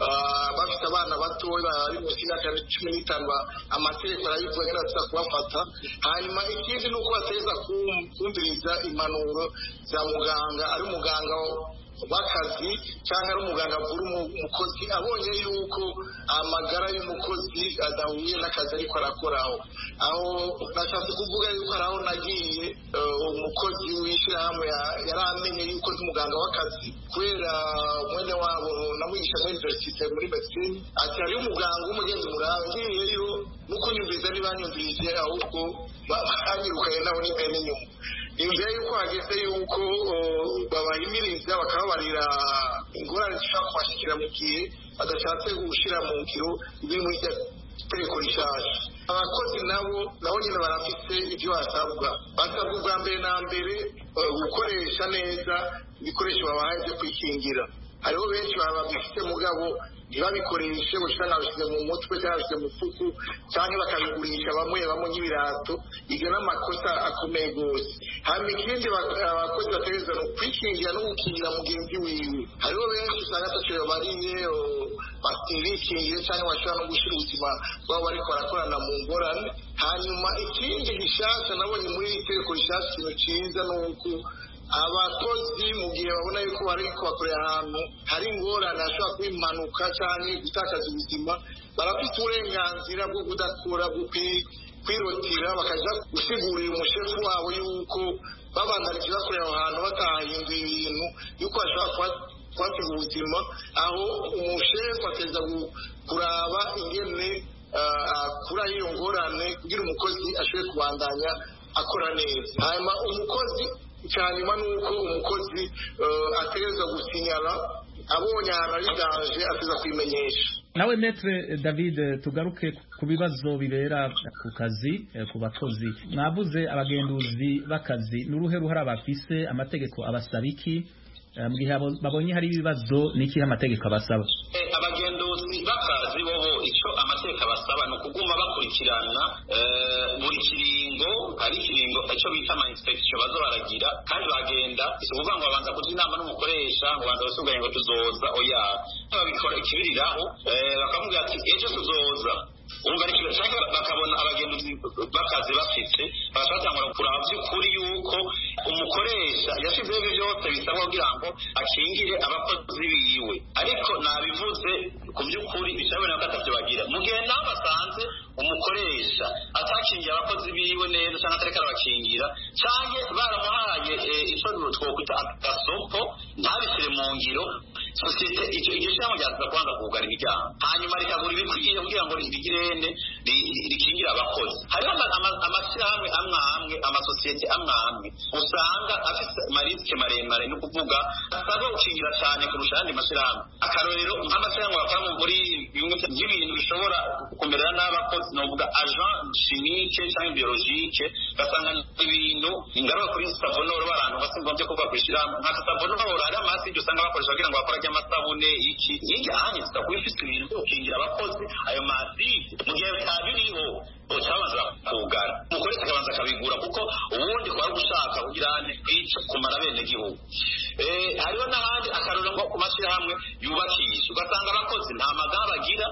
bafite abana batoya bari munsi y'imyaka cumi n'itanu, amategeko arabivuga nyine atuka kubafata. Hanyuma ikindi ni uko bateza kumviriza impanuro za muganga, ari umuganga w'akazi cyangwa ari umuganga avura umukozi abonye yuko amagara y'umukozi adahuye n'akazi ariko arakoraho. Aho nashatse kuvuga yuko araho nagiye umukozi w'ishyirahamwe yari amenye yuko ndi umuganga w'akazi kubera mwene wabo namwigisha muri universite muri medicine, ati hariyo umuganga w'umugenzi murangiyeyo nuko nyumviriza ntibanyumvirije ahubwo banyirukanye nabo n'imbere n'inyuma. Imbere yuko hageze yuko babahimiriza bakababarira ingorane zishobora kubashikira mu gihe badashatse gushyira mu ngiro ibiri muri iryo tegeko rishasha. Abakozi nabo nabo nyine barafite ibyo basabwa. Basabwa ubwa mbere na mbere gukoresha neza ibikoresho babahaye byo kwikingira. Hariho benshi baba bifite mugabo ntibabikoreshe, usanga babishyize mu mutwe cyangwa babishyize mu fuku cyangwa bakabigurisha bamwe bamwe nk'ibirato. Ibyo ni amakosa akomeye rwose. hanyuma ikindi abakozi bategereza no kwikingira no gukingira mugenzi wiwe. Hariho benshi usanga atacyo bariye batikingiye cyangwa bashobora no gushyira ubuzima bwabo bariko barakorana mu ngorane. Hanyuma ikindi gishasha nabonye muri iri tegeko rishasha ikintu cyiza ni uko abakozi mu gihe babona yuko bari kubakorera ahantu hari ingorane hashobora kuba impanuka cyangwa gutakaza ubuzima, barafite uburenganzira bwo kudakora bwo kwirotira bakajya gusigurira umushefu wabo yuko babandanije bakorera aho hantu batahinduye ibintu yuko bashobora kuhasiga ubuzima. Aho umushefu ateza kuraba ingene akura iyo ngorane kugira umukozi ashobore kubandanya akora neza. Hanyuma umukozi cyanyuma ni uko umukozi ategereza gusinyara abonye ahantu ari danje ateza kwimenyesha. Nawe Maître David, tugaruke ku bibazo bibera ku kazi ku bakozi. Mwavuze abagenduzi b'akazi n'uruhe ruhara bafise, amategeko abasaba iki mu gihe babonye hari ibibazo n'iki amategeko abasaba? Abagenduzi b'akazi bobo icyo amategeko abasaba ni ukuguma bakurikirana buri kiringo, hari ikiringo icyo bita ama inspection bazo baragira, kandi bagenda si ukuvuga ngo babanza kugira inama n'umukoresha ngo banza basubire ngo tuzoza, oya babikora ikibiriraho bakamubwira ati ejo tuzoza. Umva ari kibazo cyangwa bakabona abagenduzi bakazi bafite bashatangura kuraba by'ukuri yuko umukoresha yashizeho ibyo byose bisabwa kugira ngo akingire abakozi biwe, ariko nabivuze ku by'ukuri bishabona ko atavyo bagira. Mu gihe naho basanze umukoresha atakingira abakozi biwe neza cyangwa atareka arabakingira cyangwa baramuhaye icyo twokwita agasopo ntabishyire mu ngiro, sosiyete icyo iryo shyirahamwe ryaza kubanza kugara imiryango hanyuma rikagura ibikwiye kugira ngo rigirene rikingira abakozi hariho amashyirahamwe amwe amwe amasosiyete amwe amwe usanga afite amarisike maremare ni ukuvuga asabwa gukingira cyane kurusha ayandi mashyirahamwe akarorero nk'amashyirahamwe bakora muri bimwe by'ibintu bishobora gukomerera n'abakozi ni ukuvuga agent chimique cyangwa biologike basanga ibintu ingaruka kuri savonoro barantu basimba byo kuva kwishyirahamwe nka savonoro hari amaside usanga bakoresha kugira ngo bakora ry'amasabune iki hirya hanyuma zikaba ifite ibintu byo gukingira abakozi ayo maside mu gihe bitabiriho ucabanza kugara umukoresha akabanza akabigura kuko ubundi kwa gushaka kugira ane kwica kumara bene gihugu eh hariho n'ahandi akarura ngo ku mashyirahamwe yubakisha ugasanga abakozi nta magara bagira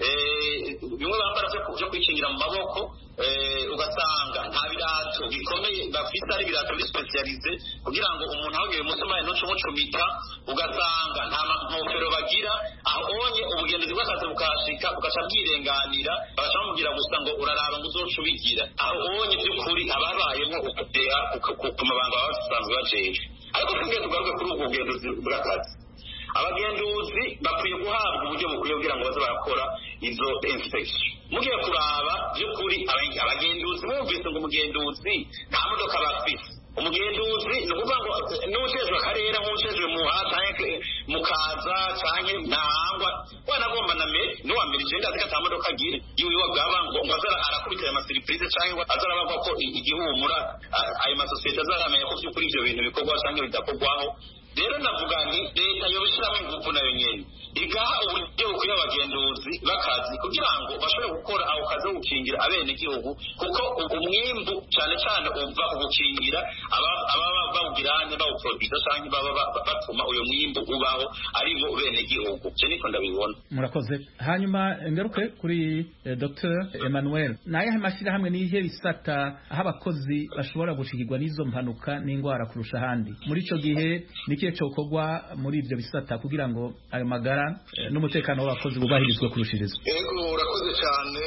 eh bimwe bambara byo kwikingira mu maboko eh ugasanga nta birato bikomeye bafite ari birato bispecialize kugira ngo umuntu aho giye musoma n'uco mucumita ugasanga nta nkofero bagira ahonye ubugenzi bw'akazi bukashika ugaca bwirenganira bashobora gusa ngo uraraba ngo uzocubigira ahonye by'ukuri ababayemo ukutera ku mabanga basanzwe bajeje ariko twebwe tugaruke kuri ubwo bugenzuzi bw'akazi abagenduzi bakwiye guhabwa uburyo bukwiye kugira ngo baze barakora izo inspection mugiye kuraba by'ukuri abagenduzi bumvise ngo umugenduzi nta modoka bafite umugenduzi ni ukuvuga ngo n'ushejwe akarere nk'ushejwe muhatanke mukaza canke ntahangwa wanagomba na mbere n'uwambere igenda azika ata modoka agira yiwe wagaba ngo ngo azara arakubitira amasiripurize canke azara bavuga ko igihumura ayo masosiyete azaramenya ko by'ukuri ivyo bintu bikorwa canke bidakorwaho rero navuga nti leta yobishiramo ingufu nayo nyene igaha uburyo bukwiye abagenduzi bakazi kugira ngo bashobore gukora ako kazi ko gukingira abene gihugu kuko umwimbu cyane cyane uva ugukingira ababa bawugirane bawuproduce canke baba batuma uyo mwimbu ubaho ari bo bene gihugu je niko ndabibona murakoze hanyuma ngaruke kuri eh, Dr Emmanuel naye amashyirahamwe nihe bisata aho abakozi bashobora gushigirwa n'izo mpanuka n'ingwara kurusha handi muri ico gihe nikiye cokogwa muri ivyo bisata kugira ngo ayo magara n'umutekano w'abakozi bubahirizwe kurushirizwa yego urakoze cyane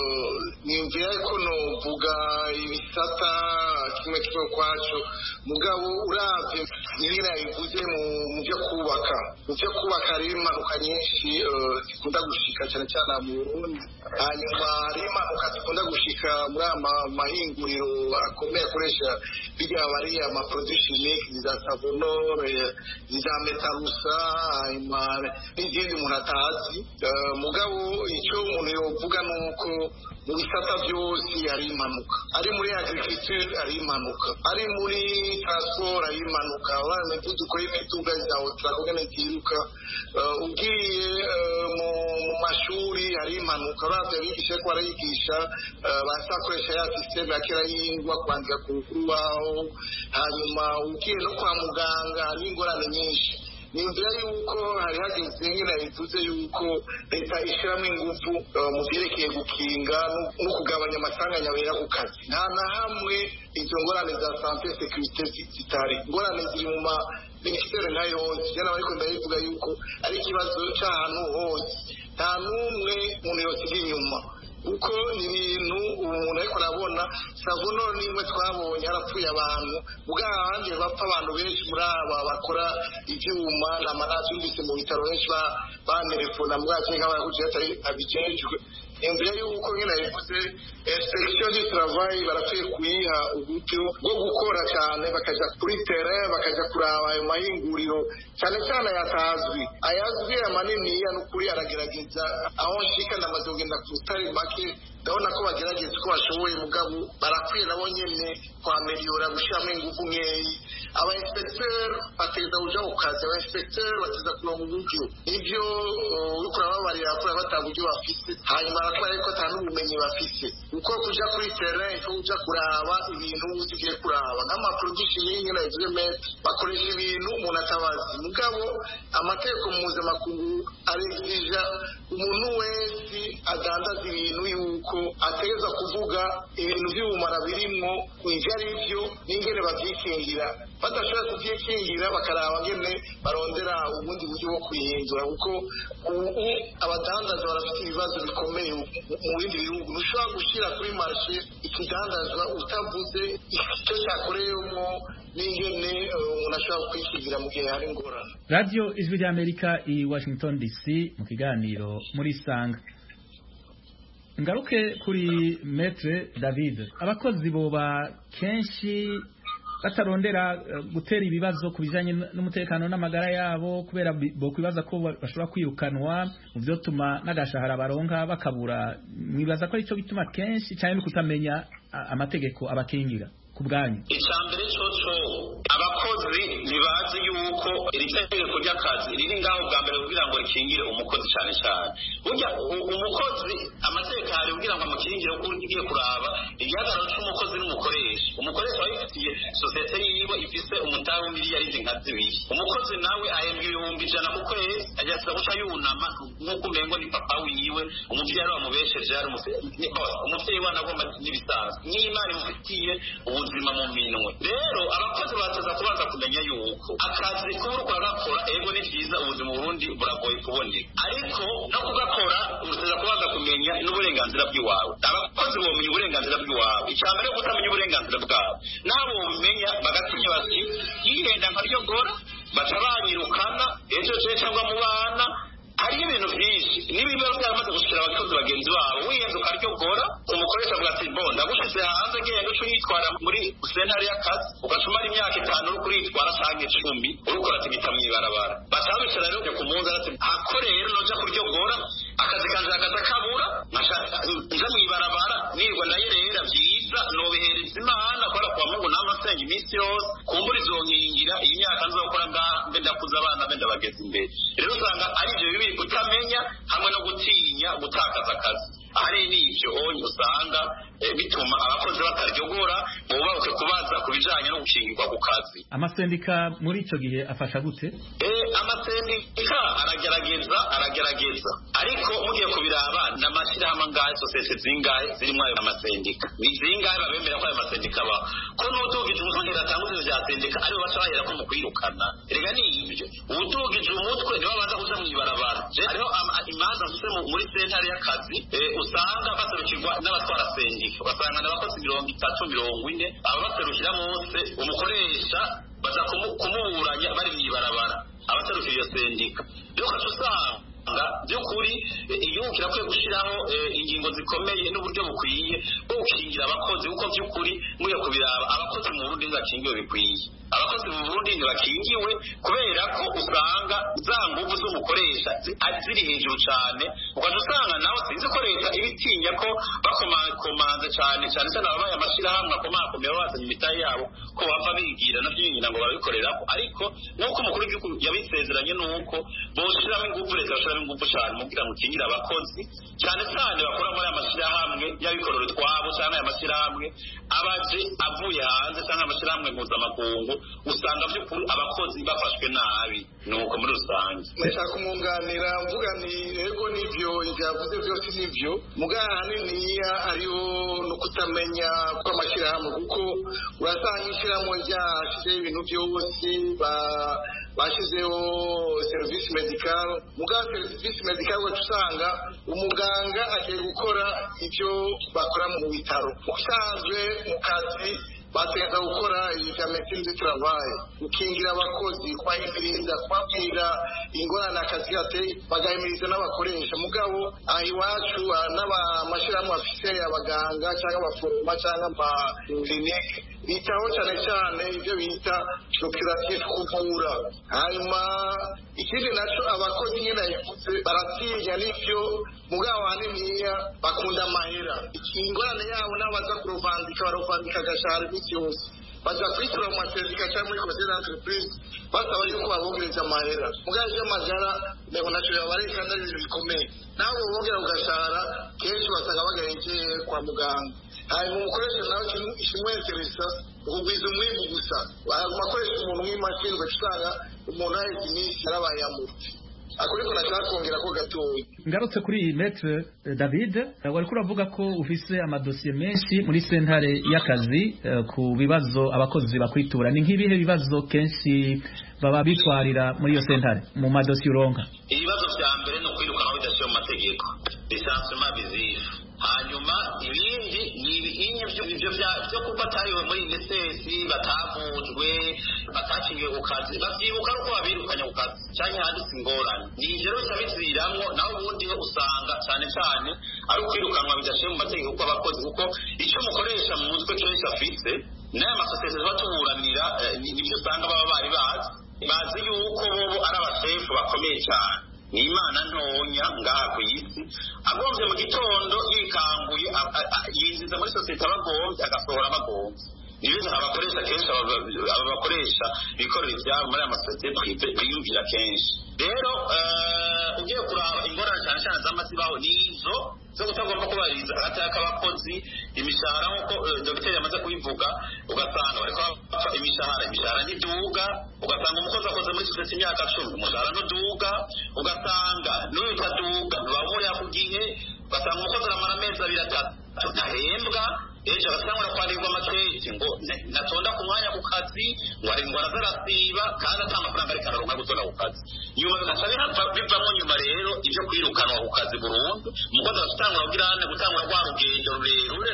nimvira ko novuga ibisata kimwe kimwe kwacu mugabo uravye nyira ivuze mu byo kubaka mu byo kubaka ari impanuka nyinshi zikunda gushika cyane cyane mu Burundi hanyuma ari impanuka zikunda gushika muri amahinguriro akomeye akoresha bijya bari ama produits chimiques za savonore za metarusa imana n'izindi umuntu atazi mugabo icyo umuntu yovuga nuko mu bisata byose ari impanuka ari muri agriculture ari impanuka ari muri transport ari impanuka abana n'imivuduko y'imiduga za otragogene ziruka ugiye mu mashuri ari impanuka abana bigisha ko barayigisha basakoresha ya system ya kera y'ingwa kwandika ku rubaho hanyuma ugiye no kwa muganga ari ingorane nyinshi nimvira yuko hari hageze nyine bivuze yuko leta ishyiramo ingufu mu byerekeye gukinga no kugabanya amasanganya abera ku kazi nta na hamwe izo ngorane za sante sekirite zitari ingorane ziri mu ma minisiteri nka yose jana ariko ndabivuga yuko ari ikibazo cy'ahantu hose nta n'umwe umuntu yosiga inyuma uko ibintu umuntu ariko arabona savonoro nimwe twabonye harapfuye abantu ubwo abandi bapfa abantu benshi muri aba bakora ibyuma n'amaraso yumvise mu bitaro benshi banerefona mbwake nk'abakugira atari abijejwe imvira yuko nyine bivuze inspection du travail barakwiye kuyiha uburyo bwo gukora cyane bakaja kuri terrain bakaja kuraba ayo mahinguriro cyane cyane yatazwi ayazwi amanini ya n'ukuri aragerageza aho nshika namaze kugenda kutari make ndabona ko bagerageza ko bashoboye mugabo barakwiye nabo nyene kwameliora gushiramo ingufu nkeyi aba inspecteur bateza uja ku kazi aba inspecteur bateza kuronka uburyo ivyo uriko urababarira ko bataburyo bafite hanyuma barakora ariko ata n'ubumenyi bafite uko kuja kuri terrain ko uja kuraba ibintu ugiye kuraba nk'ama production y'ingene yavuze bakoresha ibintu umuntu atabazi mugabo amategeko mpuzamakungu arexija umuntu wese adandaza ibintu yuko ategereza kuvuga ibintu by'ubumara birimwo ivyo ari byo n'ingene bavyikingira badashobora kuvyikingira bakaraba ngene barondera ubundi buryo bwo kwihindura kuko ubu abadandaza barafite ibibazo bikomeye mu bindi bihugu ntushobora gushira kuri marshe ikidandazwa utavuze icyo cyakoreyemo n'ingene umuntu ashobora kwikingira mu gihe hari ingorane. Radio Ijwi ry'Amerika i Washington D C mu kiganiro muri Sanga. Ngaruke kuri Maître David, abakozi boba kenshi batarondera gutera ibibazo kubijanye n'umutekano n'amagara yabo kubera bo kwibaza ko bashobora kwirukanwa mu byo tuma n'agashahara baronka bakabura, mwibaza ko ico bituma kenshi cyane no kutamenya amategeko abakingira ku bwanyu? Icambere coco abakozi ntibazi yuko iri tegeko ry'akazi riri ngaho bwa mbere kugira ngo rikingire umukozi cyane cyane. Burya umukozi amategeko hari kugira ngo amukingire ko ugiye kuraba igihagararo cy'umukozi n'umukoresha. Umukoresha wifitiye sosiyete yiwe ifise umutahe w'imiliyaridi nka zibiri. Umukozi nawe ahembwa ibihumbi ijana ku kwezi ajya guca yunama nk'uko umengo ni papa wiwe umuvyeyi wamubesheje ari umuvyeyi we anagomba n'ibisanzwe n'Imana imufitiye ubuzima mu minwe. Rero abakozi bataza kubanza kumenya yuko akazi k'uruko arakora ego ni byiza, ubuzima Burundi buragoye kuboneka, ariko no kugakora uruteza kubanza kumenya n'uburenganzira bw'iwawe. Abakozi bomenya uburenganzira bw'iwawe, icyambere yo kutamenya uburenganzira bwabo nabo bumenya bagatinya bati yihenda nkaryo gora baca banyirukana ejo je cyangwa mu bana. Hari ibintu byinshi n'ibibazo byamaze gushira abakozi bagenzi babo wiyenza ukaryo gora umukoresha avuga ati bo ndagushize hanze genda uco yitwara muri sentare y'akazi ugacumara imyaka itanu uri kuritwara canke icumi urukora ati bita mwibarabara batabishira rero ku munsi ati akore rero noja kuryo gora akazi kanje akaza kabura nja mwibarabara nirwa nayerera byiza nobehereza Imana kora kwa Mungu n'amasenga iminsi yose kumbura izonkingira iyi myaka nzokora mbe ndakuza abana mbe ndabageza imbere. Rero usanga ari byo bibiri kutamenya hamwe no gutinya gutakaza akazi. Ari n'ibyo onye usanga bituma abakozi bataryogora bubabuke kubaza kubijanye no gukingirwa ku kazi. Amasendika muri ico gihe afasha gute? Eh amasendika aragerageza aragerageza ariko mugiye kubiraba n'amashirahamwe ngaye sosiyete zingahe zirimo ayo amasendika ni zingahe babemera ko ayo masendika ba ko n'udugije umutwe atanguze bya sendika ari bashahera ko mu kwirukana. Erega ni ibyo udugije umutwe nibo baza kuja mu ibarabara. Hariho imanza mfise muri sentare y'akazi usanga baserukirwa n'abatwara sendika ugasanga n'abakozi mirongo itatu mirongo ine aba baserukira munsi umukoresha baza kumuburanya bari mwibarabara abaserukira iyo sendika. Rero ukasanga by'ukuri iyo kirakwiye gushiraho ingingo zikomeye n'uburyo bukwiye bwo gukingira abakozi kuko by'ukuri muye kubiraba abakozi mu Burundi ngakingiwe bikwiye. Abakozi mu Burundi ntibakingiwe kubera ko usanga za nguvu z'umukoresha ziri hejuru cyane ukaje usanga nawe sinzi ko leta ibitinya ko bakomanze cyane cyane cyane ababaye amashirahamwe akomakomeye bazanye imitahe yabo ko bava bigira navyo nyina ngo babikorerako, ariko nuko umukuru w'igihugu yabisezeranye nuko boshiramo ingufu leta bashiramo ingufu cyane mu kugira ngo ukingire abakozi cyane cyane bakora muri amashirahamwe y'abikorera twabo cyane aya mashirahamwe abaje avuye hanze cyangwa amashirahamwe mpuzamakungu usanga by'ukuri abakozi bafashwe nabi nuko muri rusange. Ndashaka kumwunganira mvuga ni ego nivyo ibyavuze byose nivyo mugana haniniya ariyo no kutamenya ko amashirahamwe kuko urasanga ishirahamwe ryashize ibintu byose ba bashizeho service medical muganga service medical usanga umuganga agiye gukora ibyo bakora mu bitaro usanzwe mu kazi bategeka gukora ibya medecine du travail ukingira abakozi kwahimiriza kwabwira ingorane akazi gateye bagahimiriza n'abakoresha mugabo aho iwacu n'abamashirahamwe afise abaganga cyangwa abaforoma cyangwa ama clinique bitaho cyane cyane ibyo bita procurative kuvura. Hanyuma ikindi naco abakozi nyine yavuze baratinya n'ivyo mugabo haniniya bakunda amahera. Ingorane yabo n'abaza kurovandika barovandika agashahara iminsi yose baza kwitura mu masendika cyangwa muri conseil d'entreprise basaba yuko babongereza amahera mugabo y'amagara ndebo naco yabareka kandi ari ibintu bikomeye nabo bongera ugashahara kenshi basanga bagarekeye kwa muganga. Hanyuma umukoresha nawe kimweteresa ukugwiza umwimbu gusa bakoresha umuntu w'imashini ugasanga umuntu ahetse iminsi yarabaye yamutse ako niko nashaka kongera ko gatoya. Ngarutse kuri Maître David, wari kuravuga ko ufise amadosiye menshi muri sentare y'akazi uh, ku bibazo abakozi bakwitura. Ni nk'ibihe bibazo kenshi baba bitwarira muri iyo sentare mu madosiye uronka? Ibibazo vya mbere no kwirukana bidashiye mu mategeko, licenciement abusif. Hanyuma ibindi ni ibinyi byo byo kuba tariwe muri N S S batavujwe batakingiye ukazi bavyibuka uko babirukanya ukazi cyane handitse ingorane ni rero cyabizwiramwo naho ubundi ho usanga cyane cyane ari ukwirukanwa bidashiye mu mategeko kuko abakozi kuko icyo mukoresha mu mutwe cyose afite n'aya masosiyete batuburanira nibyo usanga baba bari bazi bazi yuko bobo ari abashefu bakomeye cyane ni imana ntonya ngaha ku isi agombye mu gitondo yikanguye yinjiza muri sosiyete abagombye agasohora abagombye nibiza abakoresha kenshi abakoresha bikorera ibyabo muri amasosiyete biyumvira kenshi rero ugiye kuraba ingorane cyane cyane z'amasibaho nizo zo kutagomba kubariza hagati y'abakozi imishahara nk'uko dogiteri yamaze kubivuga ugasanga bariko bapfa imishahara imishahara ntiduga ugasanga umukozi akoze muri sosiyete imyaka cumi umushahara ntuduga ugasanga n'utaduga ntibamurira ku gihe ugasanga umukozi aramara amezi abiri atatu ntahembwa ejo agasanga kwarirwa amakeke ngo natonda ku mwanya ku kazi ngo ari ngo arazarasiba kandi ata amafaranga ariko araronka gutonda ku kazi nyuma bigaca bivamo nyuma rero ibyo kwirukanwa ku kazi burundu umukozi agatangura kugira ane gutangura rwa rugendo rurerure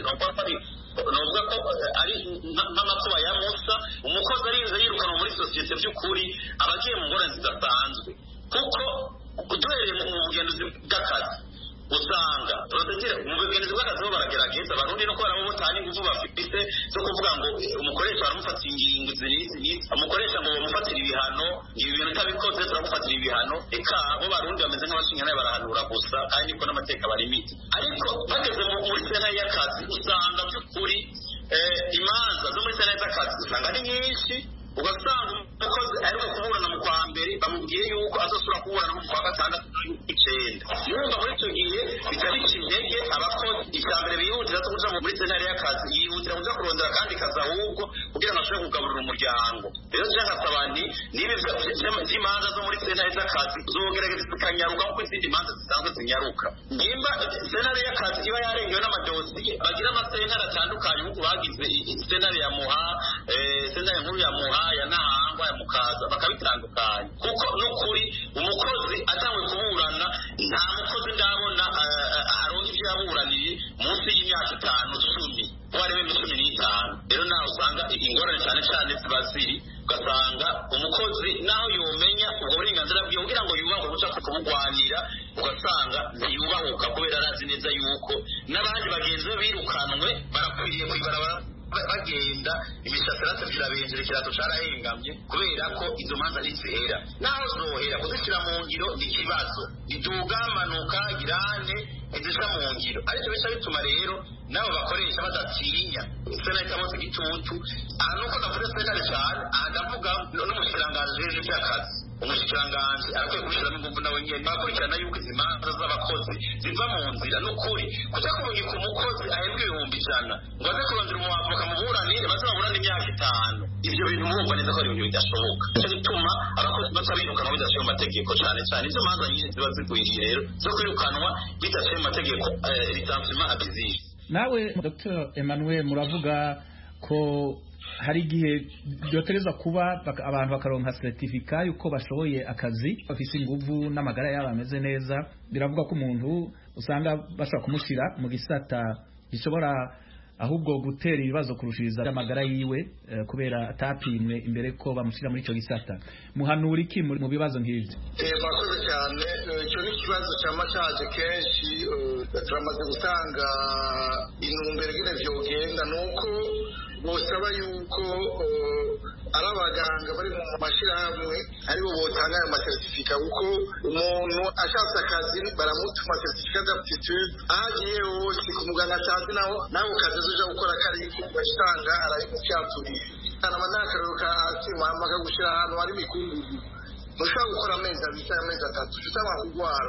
novuga ko ari nk'amakuba ya Musa umukozi arinze yirukanwa muri sosiyete by'ukuri aba agiye mu ngorane zidasanzwe kuko duhereye mu bugenzuzi bw'akazi usanga protegera mu bugenzuzi bw'akazi bo baragerageza abarundi no kubara bo tani ingufu bafite zo kuvuga ngo umukoresha baramufatira ingingo zirizi umukoresha ngo bamufatira ibihano ibi bintu tabikoze turamufatira ibihano eka bo barundi bameze nk'abashinga barahanura gusa kandi niko n'amateka barimite ariko bageze muri sena y'akazi usanga by'ukuri imanza zo muri sena y'akazi usanga ari nyinshi ugasanga umukozi ariko kuburana mu kwa mbere bamubwiye yuko azosura kuburana mu kwa gatandatu n'icenda yumva muri icyo gihe bitari intege abakozi icya mbere bihutira zo kuja muri sentare y'akazi yihutira kuja kurondera kandi kazi ahubwo kugira ngo ashobore kugaburira umuryango rero je nkasaba nti niba imanza zo muri sentare z'akazi zogerageza zikanyaruka kuko izindi manza zisanzwe zinyaruka nimba sentare y'akazi iba yarengewe n'amadosiye bagira amasentare atandukanye nk'uko bagize sentare ya Muha sentare nkuru ya Muha ya Nahangwa ya Mukaza bakabitandukanya kuko n'ukuri umukozi atangwe kuburana nta mukozi ndabona aronka ibyo yaburaniye munsi y'imyaka itanu cumi warebe cumi n'itanu rero nawe usanga ingorane cyane cyane ziba ziri ugasanga umukozi naho yomenya ubwo burenganzira bwiwe kugira ngo yubahe guca kumugwanira ugasanga ntiyubahuka kubera arazi neza yuko n'abandi bagenzi be birukanwe barakwiriye kwibarabara bagenda imishatsi irasabira benjere kirato carahengamye kubera ko izo manza ntizihera naho zohera kuzishyira mu ngiro ni ikibazo idugamanuka girane izisha mu ngiro ariko bisha bituma rero nabo bakoresha badatinya sena itamutse gitutu aha nuko navuze sentare cyane aha ndavuga n'umushikiranganji w'ejo by'akazi umushikiranganji arakwiye kubishyiramo ingufu nawe nyene bakurikirana yuko izi manza z'abakozi ziva mu nzira n'ukuri kuja kuvunyika umukozi ahembwa ibihumbi ijana ngo aze kurondera umuwavoka muburanire baze baburane imyaka itanu ivyo bintu murumva neza ko ari ibintu bidashoboka nico gituma abakozi baca birukanwa bidashiye mu mategeko cane cane izo manza nyinshi ziba zigwiriye rero zo kwirukanwa bidashiye mu mategeko licenciement abusif. Nawe Dr Emmanuel muravuga ko hari igihe byotereza kuba abantu bakaronka certificat yuko bashoboye akazi bafise inguvu n'amagara yabo ameze neza biravuga ko umuntu usanga bashaka kumushira mu gisata gishobora ahubwo gutera ibibazo kurushiriza amagara yiwe uh, kubera atapimwe imbere ko bamushira muri ico gisata muhanura iki mu bibazo nk'ivyo eh bakoze cyane icyo ni kibazo cy'amashaje kenshi turamaze gutanga intumbero gine vyogenda nuko bosaba yuko ari abaganga bari mu mashirahamwe aribo botanga ayo masertifika kuko umuntu ashatse akazi baramutuma certificat d'aptitude agiye hose ku muganga atazi naho nawe kazi uja gukora kari kubashanga arayimufyaturiye kana manakaro ka atima makagushira ahantu ari mikungugu mushaka gukora amezi abiri amezi atatu tutaba kugwara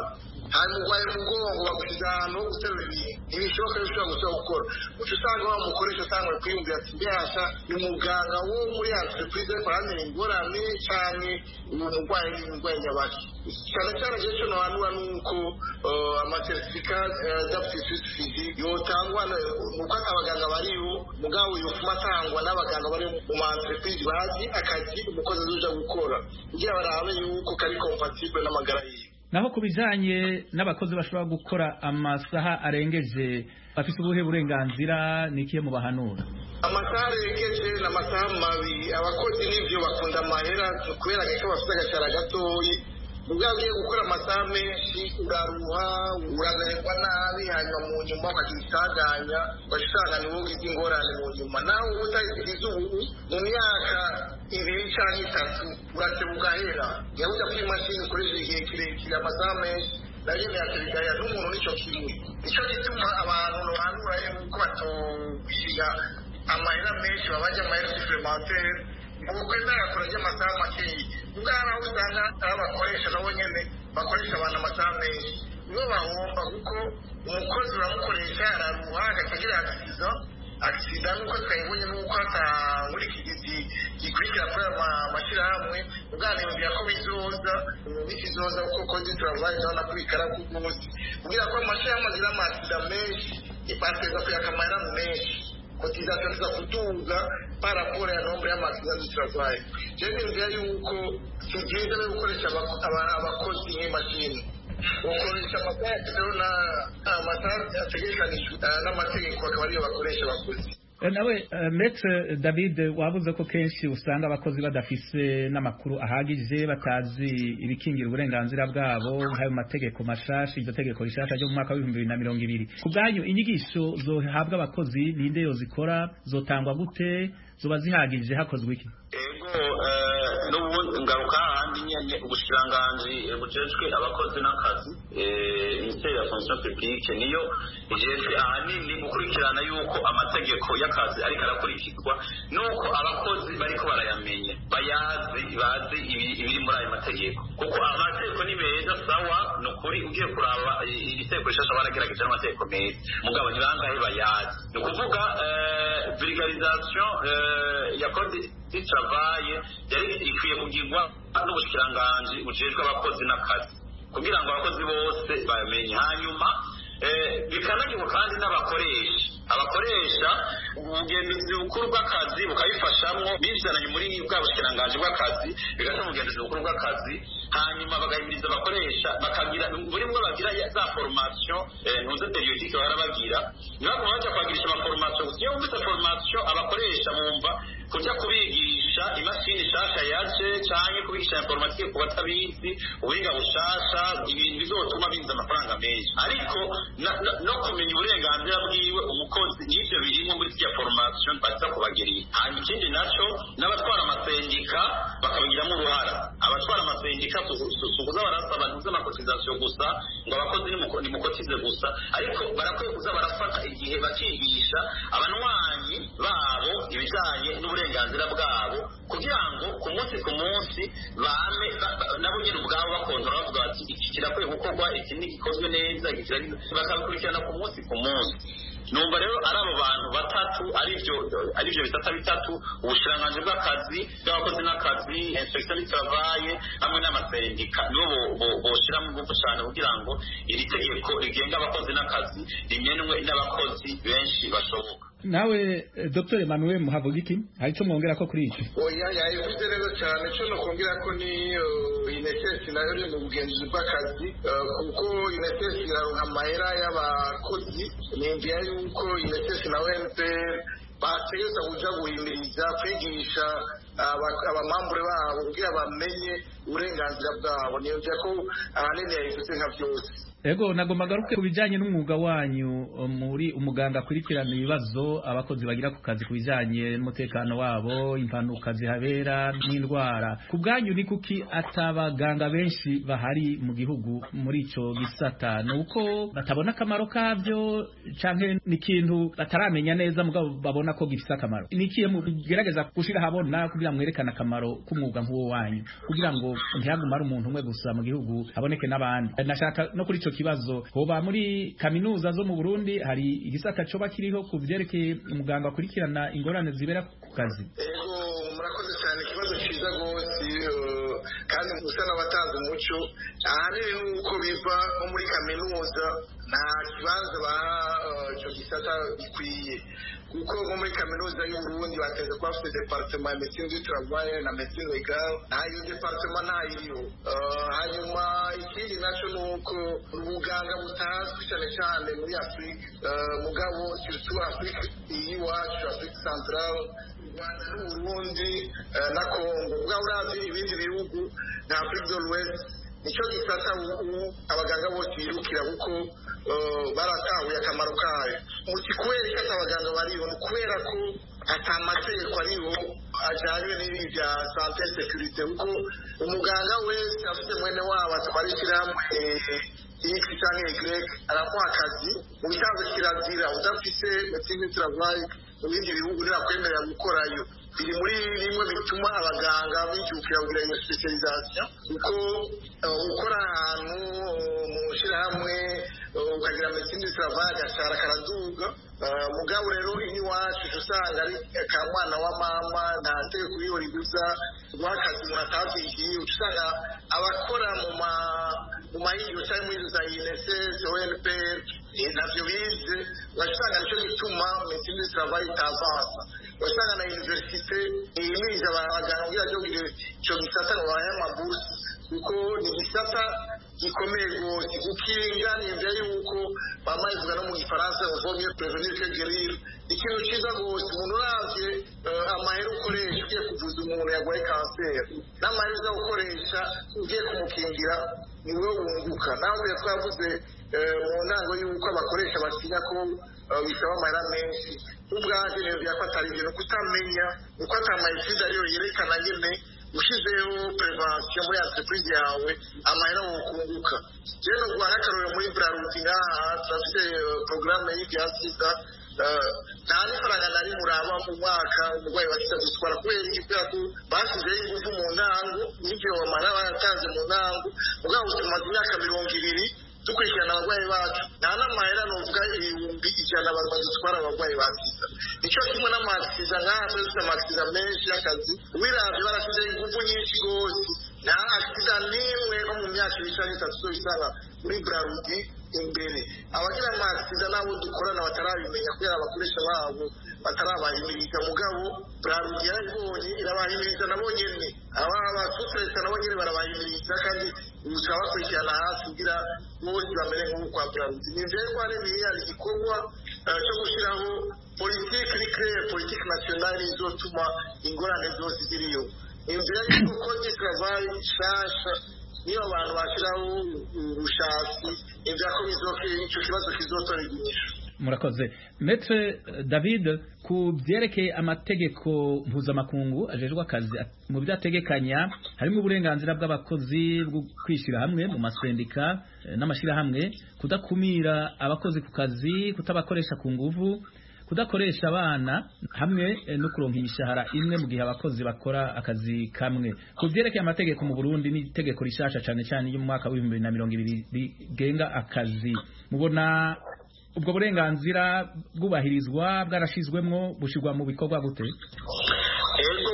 hanyuma urwaye umugongo bagushyize ahantu ho guterura ibintu ntibishoboka bishobora gusa gukora uca usanga wa mukoresha usanga kwiyumvira ati mbehasha ni umuganga wo muri entreprise ariko aramenya ingorane cyane uwo murwayi ni umurwayi nyabaki cyane cyane igihe cyo nohanura ni uko amasertifika d'aptitude physique yotangwa nuko abaganga bariho mugabo yofuma atangwa n'abaganga bari mu ma entreprise bazi akazi umukozi azoja gukora kugira barabe yuko kari compatible n'amagara yiwe. Naho kubijanye n'abakozi bashobora gukora amasaha arengeje bafite ubuhe burenganzira nikiye mu bahanura? Amasaha arengeje n'amasaha mabi abakozi n'ivyo bakunda amahera kubera ko bafite agashara gatoyi ubwo ugiye gukora amasaha menshi uraruha uramererwa nabi hanyuma mu nyuma ukagira isaganya ugasanga ni wowe ugize ingorane mu nyuma nawe uba utayigize ubu mu myaka ibiri cyangwa itatu urateba ugahera niba ujya kuri imashini ukoresha igihe kirekire amasaha menshi nayo imyaka bigaya n'umuntu n'icyo kimwe nicyo gituma abantu nohanura yuko batoshyira amahera menshi babajya amahera supplémentaire ubu kwenda yakora ry'amasaha makeyi ubwana aho usanga abakoresha nabo nyene bakoresha abantu amasaha menshi nibo bahomba kuko umukozi uramukoresha araruha agategira agasiza agisida nuko twayibonye nuko atangura ikigezi gikurikira kuri aya mashyirahamwe ubwana yumvira ko bizoza bikizoza kuko kozi turavaye ndabona ko bikara ku munsi kugira ko amashyirahamwe agira amasida menshi bateza kuyaka amahera menshi cotisation za kutunga par rapport à nombre y'amakizazo travail je nimvira yuko kigenda no gukoresha abakozi nk'imashini ukoresha amategeko na amategeko ategekanijwe n'amategeko akaba ariyo bakoresha abakozi. Nawe Maître David wabuze ko kenshi usanga abakozi badafise n'amakuru ahagije batazi ibikingira uburenganzira bwabo nk'ayo mategeko mashashi iryo tegeko rishasha ryo mu mwaka wa bibiri na mirongo ibiri ku bwanyu inyigisho zohabwa abakozi ninde yo zikora zotangwa gute zoba zihagije hakozwe iki? N'ubu ngaruka handi nyene ubushiranganji bujejwe abakozi n'akazi ministeri ya fonction publique niyo ijejwe ahanini gukurikirana yuko amategeko y'akazi ariko arakurikizwa nuko abakozi bariko barayamenya bayazi bazi ibiri muri ayo mategeko kuko amategeko ni meza sawa nukuri ugiye kuraba iri tegeko rishasha baragerageje n'amategeko meza mugabo ntibangahe bayazi ni ukuvuga vulgarisation ya code du travail yari ikwiye kugirwa n'ubushikiranganji bujejwe abakozi n'akazi kugira ngo abakozi bose bamenye hanyuma bikanagirwa kandi n'abakoresha abakoresha ubugenzuzi bukuru bw'akazi bukabifashamwo bizananye muri bwa bushikiranganji bw'akazi bigasa mu bugenzuzi bukuru bw'akazi hanyuma bagahimiriza abakoresha bakagira buri mwe bagira za formation ntuze periodique barabagira niba baje kwagirisha ama formation iyo ufite formation abakoresha bumva kujya kubigisha imashini shasha yaje cyane kubigisha informatique ku batabizi ubuhinga bushasha ibintu bizotuma binza amafaranga menshi ariko no kumenya uburenganzira bwiwe umukozi n'ibyo birimo muri ya formation baza kubagiriye hanyuma ikindi naco n'abatwara amasendika bakabigiramo uruhara abatwara amasendika kuza barasaba ntuze amakotizasiyo gusa ngo abakozi nimukotize gusa ariko barakwiye kuza barafata igihe bakigisha abanwanyi babo ibijanye n'uburenganzira bwabo kugira ngo ku munsi ku munsi bame nabo nyine ubwabo bakontora bavuga bati iki kirakwiye gukorwa iki ntigikozwe neza bakabikurikirana ku munsi ku munsi. Numva rero ari abo bantu batatu arivyo arivyo bitata bitatu ubushiranganji bw'akazi bw'abakozi n'akazi inspection du travail hamwe n'amasendika nibo boshira mu ngufu cyane kugira ngo iri tegeko rigenga abakozi n'akazi rimenwe n'abakozi benshi bashoboka. Nawe Dr Emmanuel Muhavugiki hari cyo mwongera ko kuri iki? Oya yayivuze rero cyane cyo no kongera ko ni inesesi nayo iri mu bugenzuzi bw'akazi kuko inesesi iraronka amahera y'abakozi nimvira yuko inesesi na W N P bategeza kuja guhimiriza kwigisha abamambure babo kugira bamenye uburenganzira bwabo nimvira ko ahanini yayivuze nka byose. Ego nagomba garuke kubijanye n'umwuga wanyu muri umuganga akurikirana ibibazo abakozi bagira ku kazi kubijanye n'umutekano wabo impanuka zihabera n'indwara ku bwanyu ni kuki atabaganga benshi bahari mu gihugu muri ico gisata nuko batabona akamaro kavyo canke n'ikintu bataramenya neza mugabo babona ko gifite akamaro nikiye mu gerageza gushira habona kugira mwerekana akamaro k'umwuga nk'uwo wanyu kugira ngo ngo ntihaguma ari umuntu umwe gusa mu gihugu haboneke n'abandi. Nashaka no kuri ico kibazo hoba muri kaminuza zo mu Burundi hari igisata coba kiriho ku vyerekeye umuganga akurikirana ingorane zibera ku kazi. Ego murakoze cyane, ikibazo ciza gose kandi gusa n'abatanze umuco ahanini nuko biva nko muri kaminuza nta kibanza baha ico gisata gikwiye, kuko nko muri kaminuza y'Uburundi bateze kuba bafite departement ya médecine du travail na médecine légale, ntayo departement ntayiriho. Hanyuma ikindi naco nuko ubuganga butazwi cyane cyane muri Afrika, mugabo surtout Afrika y'iwacu, Afrika Centrale, Rwanda n'Uburundi na Congo, bwa uravye ibindi bihugu na Afrika de l'Ouest nicyo gisata abaganga bose birukira kuko baratahuye akamaro kayo. Muti kubera ko abaganga bariho ni kubera ko ata amategeko ariho ajyanye n'ibi bya sante sekirite, kuko umuganga wese afite mwene wabo atwara ishyirahamwe X cyangwa Y aramuha akazi mu bisanzwe kirazira, udafise médecine du travail mu bindi bihugu ntirakwemerera gukorayo. Biri muri bimwe bituma abaganga bijukira kugira iyo specialisation, kuko ukora ahantu mu shyirahamwe ukagira médecine du travail agashara karaduga. Mugabo rero iwacu usanga ari ka mwana wa mama nta tegeko iriho riguza rw'akazi umuntu atavyigiye, usanga abakora mu ma mu mahirwe cyangwa muri za I N S S, O N P R navyo bize, wasanga nicyo gituma médecine du travail itavansa. Wasanga na universite imiriza abaganga kugira ngo ico gisata ngo bahe amabursi, kuko ni gisata gikomeye rwose. Gukinga ni imbere y'uko mama ivuga no mu gifaransa vaut mieux prévenir que guérir. Ikintu cyiza rwose, umuntu uravye amahera ukoresha ugiye kuvuza umuntu yarwaye kanseri n'amahera uza gukoresha ugiye kumukingira niwe wunguka. Naho twavuze mu ntango y'uko abakoresha batinya ko bisaba amahera menshi, ubwaje rero byafata ibintu kutamenya uko atamayisida ariyo yerekana nyene ushizeho prevention muri entreprise yawe amahera wokunguka. Rero guha akarorero muri Brarudi ngaha turafite programme y'ibyasida, nta n'ifaranga nari muraba mu mwaka umurwayi wasida dutwara kubera kubera ko basizeho ingufu mu ntango n'ibyo bamara baratanze mu ntango, mugabo tumaze imyaka mirongo ibiri dukurikirana abarwayi bacu nta n'amahera nuvuga ibihumbi ijana abantu badutwara abarwayi basida. Nicyo kimwe n'amasiza nk'aha dufite amasiza menshi y'akazi, wiravye barasize ingufu nyinshi rwose, nta asida n'imwe nko mu myaka ibiri canke itatu tuzobisanga muri Brarudi imbere. Abagira amasiza n'abo dukorana batarabimenya kubera abakoresha babo batarabahimiriza, mugabo Brarudi yarabibonye irabahimiriza nabo nyene, aba basutresa nabo nyene barabahimiriza, kandi usaba bakurikirana hafi kugira bose bamere nk'uko kwa Brarudi. Ni njerwa n'ibiri ari igikorwa cyo gushyiraho politiki rikeye, politiki nationale izotuma ingorane zose ziriyo. Inzira y'uko travail shasha niyo abantu bashyiraho ubushasi ibyako bizoke icyo kibazo kizotora igihe. Murakoze. Maître David, ku byerekeye amategeko mpuzamakungu ajejwe akazi mu byategekanya harimo uburenganzira bw'abakozi bwo kwishyira hamwe mu masendika n'amashirahamwe, kudakumira abakozi ku kazi, kutabakoresha ku nguvu, kudakoresha abana, hamwe no kuronka imishahara imwe mu gihe abakozi bakora akazi kamwe. Ku byerekeye amategeko mu Burundi n'itegeko rishasha cyane cyane yo mu mwaka w'ibihumbi bibiri na mirongo ibiri rigenga akazi, mubona ubwo burenganzira bwubahirizwa bwarashizwemwo bushirwa mu bikorwa gute? Ego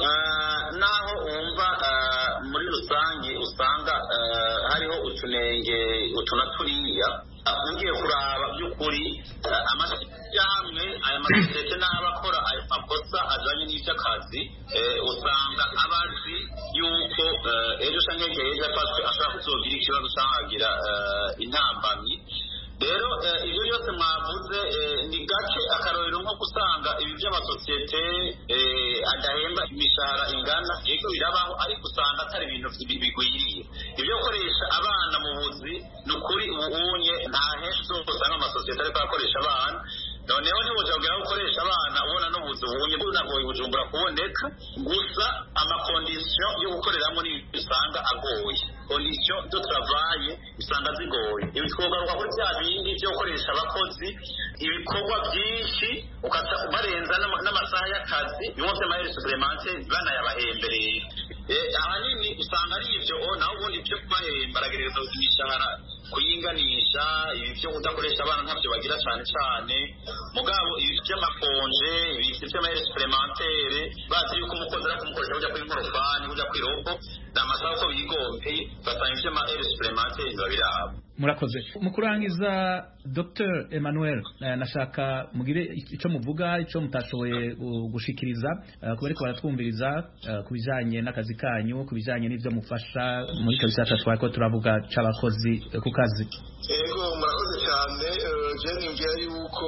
naho umva muri rusange usanga hariho utunenge utunaturiya, ungiye kuraba by'ukuri amashyirahamwe aya masosiyete n'abakora ayo makosa ajanye n'ivy'akazi usanga abazi yuko ejo canke ejo ashobora kuzogira ikibazo canke intambamyi. Rero ibyo byose mwavuze ni gake akarorero nko gusanga ibi by'amasosiyete adahemba imishahara ingana, yego birabaho, ariko usanga atari ibintu bigwiriye. Ibyo gukoresha abana mu buzi ni ukuri ubunye nta henshi uzosanga amasosiyete ariko akoresha abana. Noneho ntibuja kugira gukoresha abana ubona n'ubuzi ubunye bunagoye Bujumbura kuboneka, gusa amakondisiyo yo gukoreramo ni usanga agoye, kondisiyo do travail usanga zigoye. Ibi twogaruka kuri bya bindi byo gukoresha abakozi ibikorwa byinshi ukata barenza n'amasaha y'akazi, bimwe by'amahera supplémentaire banayabahembereye. ahanini usanga ari ibyo naho ubundi ibyo kubahemba baragerageza imishahara kuyinganisha, ibi byo kudakoresha abana ntabyo bagira cyane cyane, mugabo ibi by'amakonje, ibi by'amahera supplémentaire bazi yuko umukozi ari kumukoresha ujya kuri nkorofani ujya kuri robo n'amasaha uko bigombye basanga iby'amahera supplémentaire babiraba. Murakoze. Mu kurangiza Docteur Emmanuel, uh, nashaka mugire icyo muvuga icyo mutashoboye uh, gushikiriza uh, kubereko baratwumviriza uh, kubijanye n'akazi kanyu, kubijanye n'ivyo mufasha muri kabisa twako turavuga c'abakozi uh, ku kazi. Yego murakoze cyane, je nimvira yuko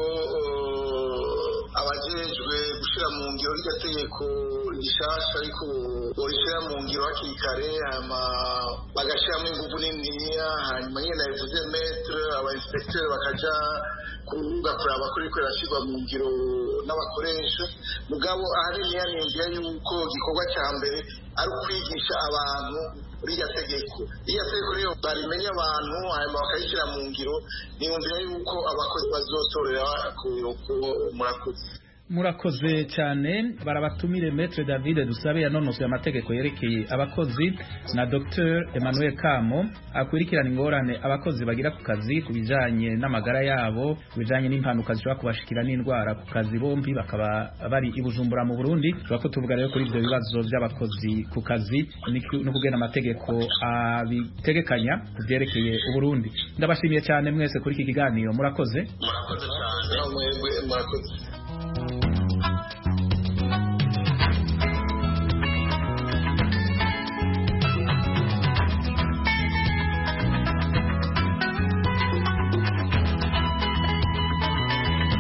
abajejwe gushira mu ngiro ry'ategeko rishasha ariko borishyira mu ngiro hakiri kare, hama bagashiramo ingufu niniya, hanyuma nyine nabivuze metre aba inspecteur bakaja kurubuga kuraba ko riko rirashirwa mu ngiro n'abakoresha. Mugabo ahanini yanimvira yuko igikorwa cya mbere ari ukwigisha abantu iriya tegeko iriya tegeko rero barimenya abantu hanyuma bakayishyira mu ngiro, niyumvira yuko abakozi bazotorera ku murakoze. Murakoze cyane. Barabatumire Maître David Dusabe yanonosoye amategeko yerekeye abakozi na Docteur Emmanuel Kamo akurikirana ingorane abakozi bagira ku kazi kubijanye n'amagara yabo, kubijanye n'impanuka zishobora kubashikira n'indwara ku kazi. Bombi bakaba bari i Bujumbura mu Burundi. Twako tuvuga rero kuri ibyo bibazo by'abakozi ku kazi no kugena amategeko abitegekanya kubyerekeye u Burundi. Ndabashimiye cyane mwese kuri iki kiganiro. Murakoze. Murakoze cyane. Murakoze.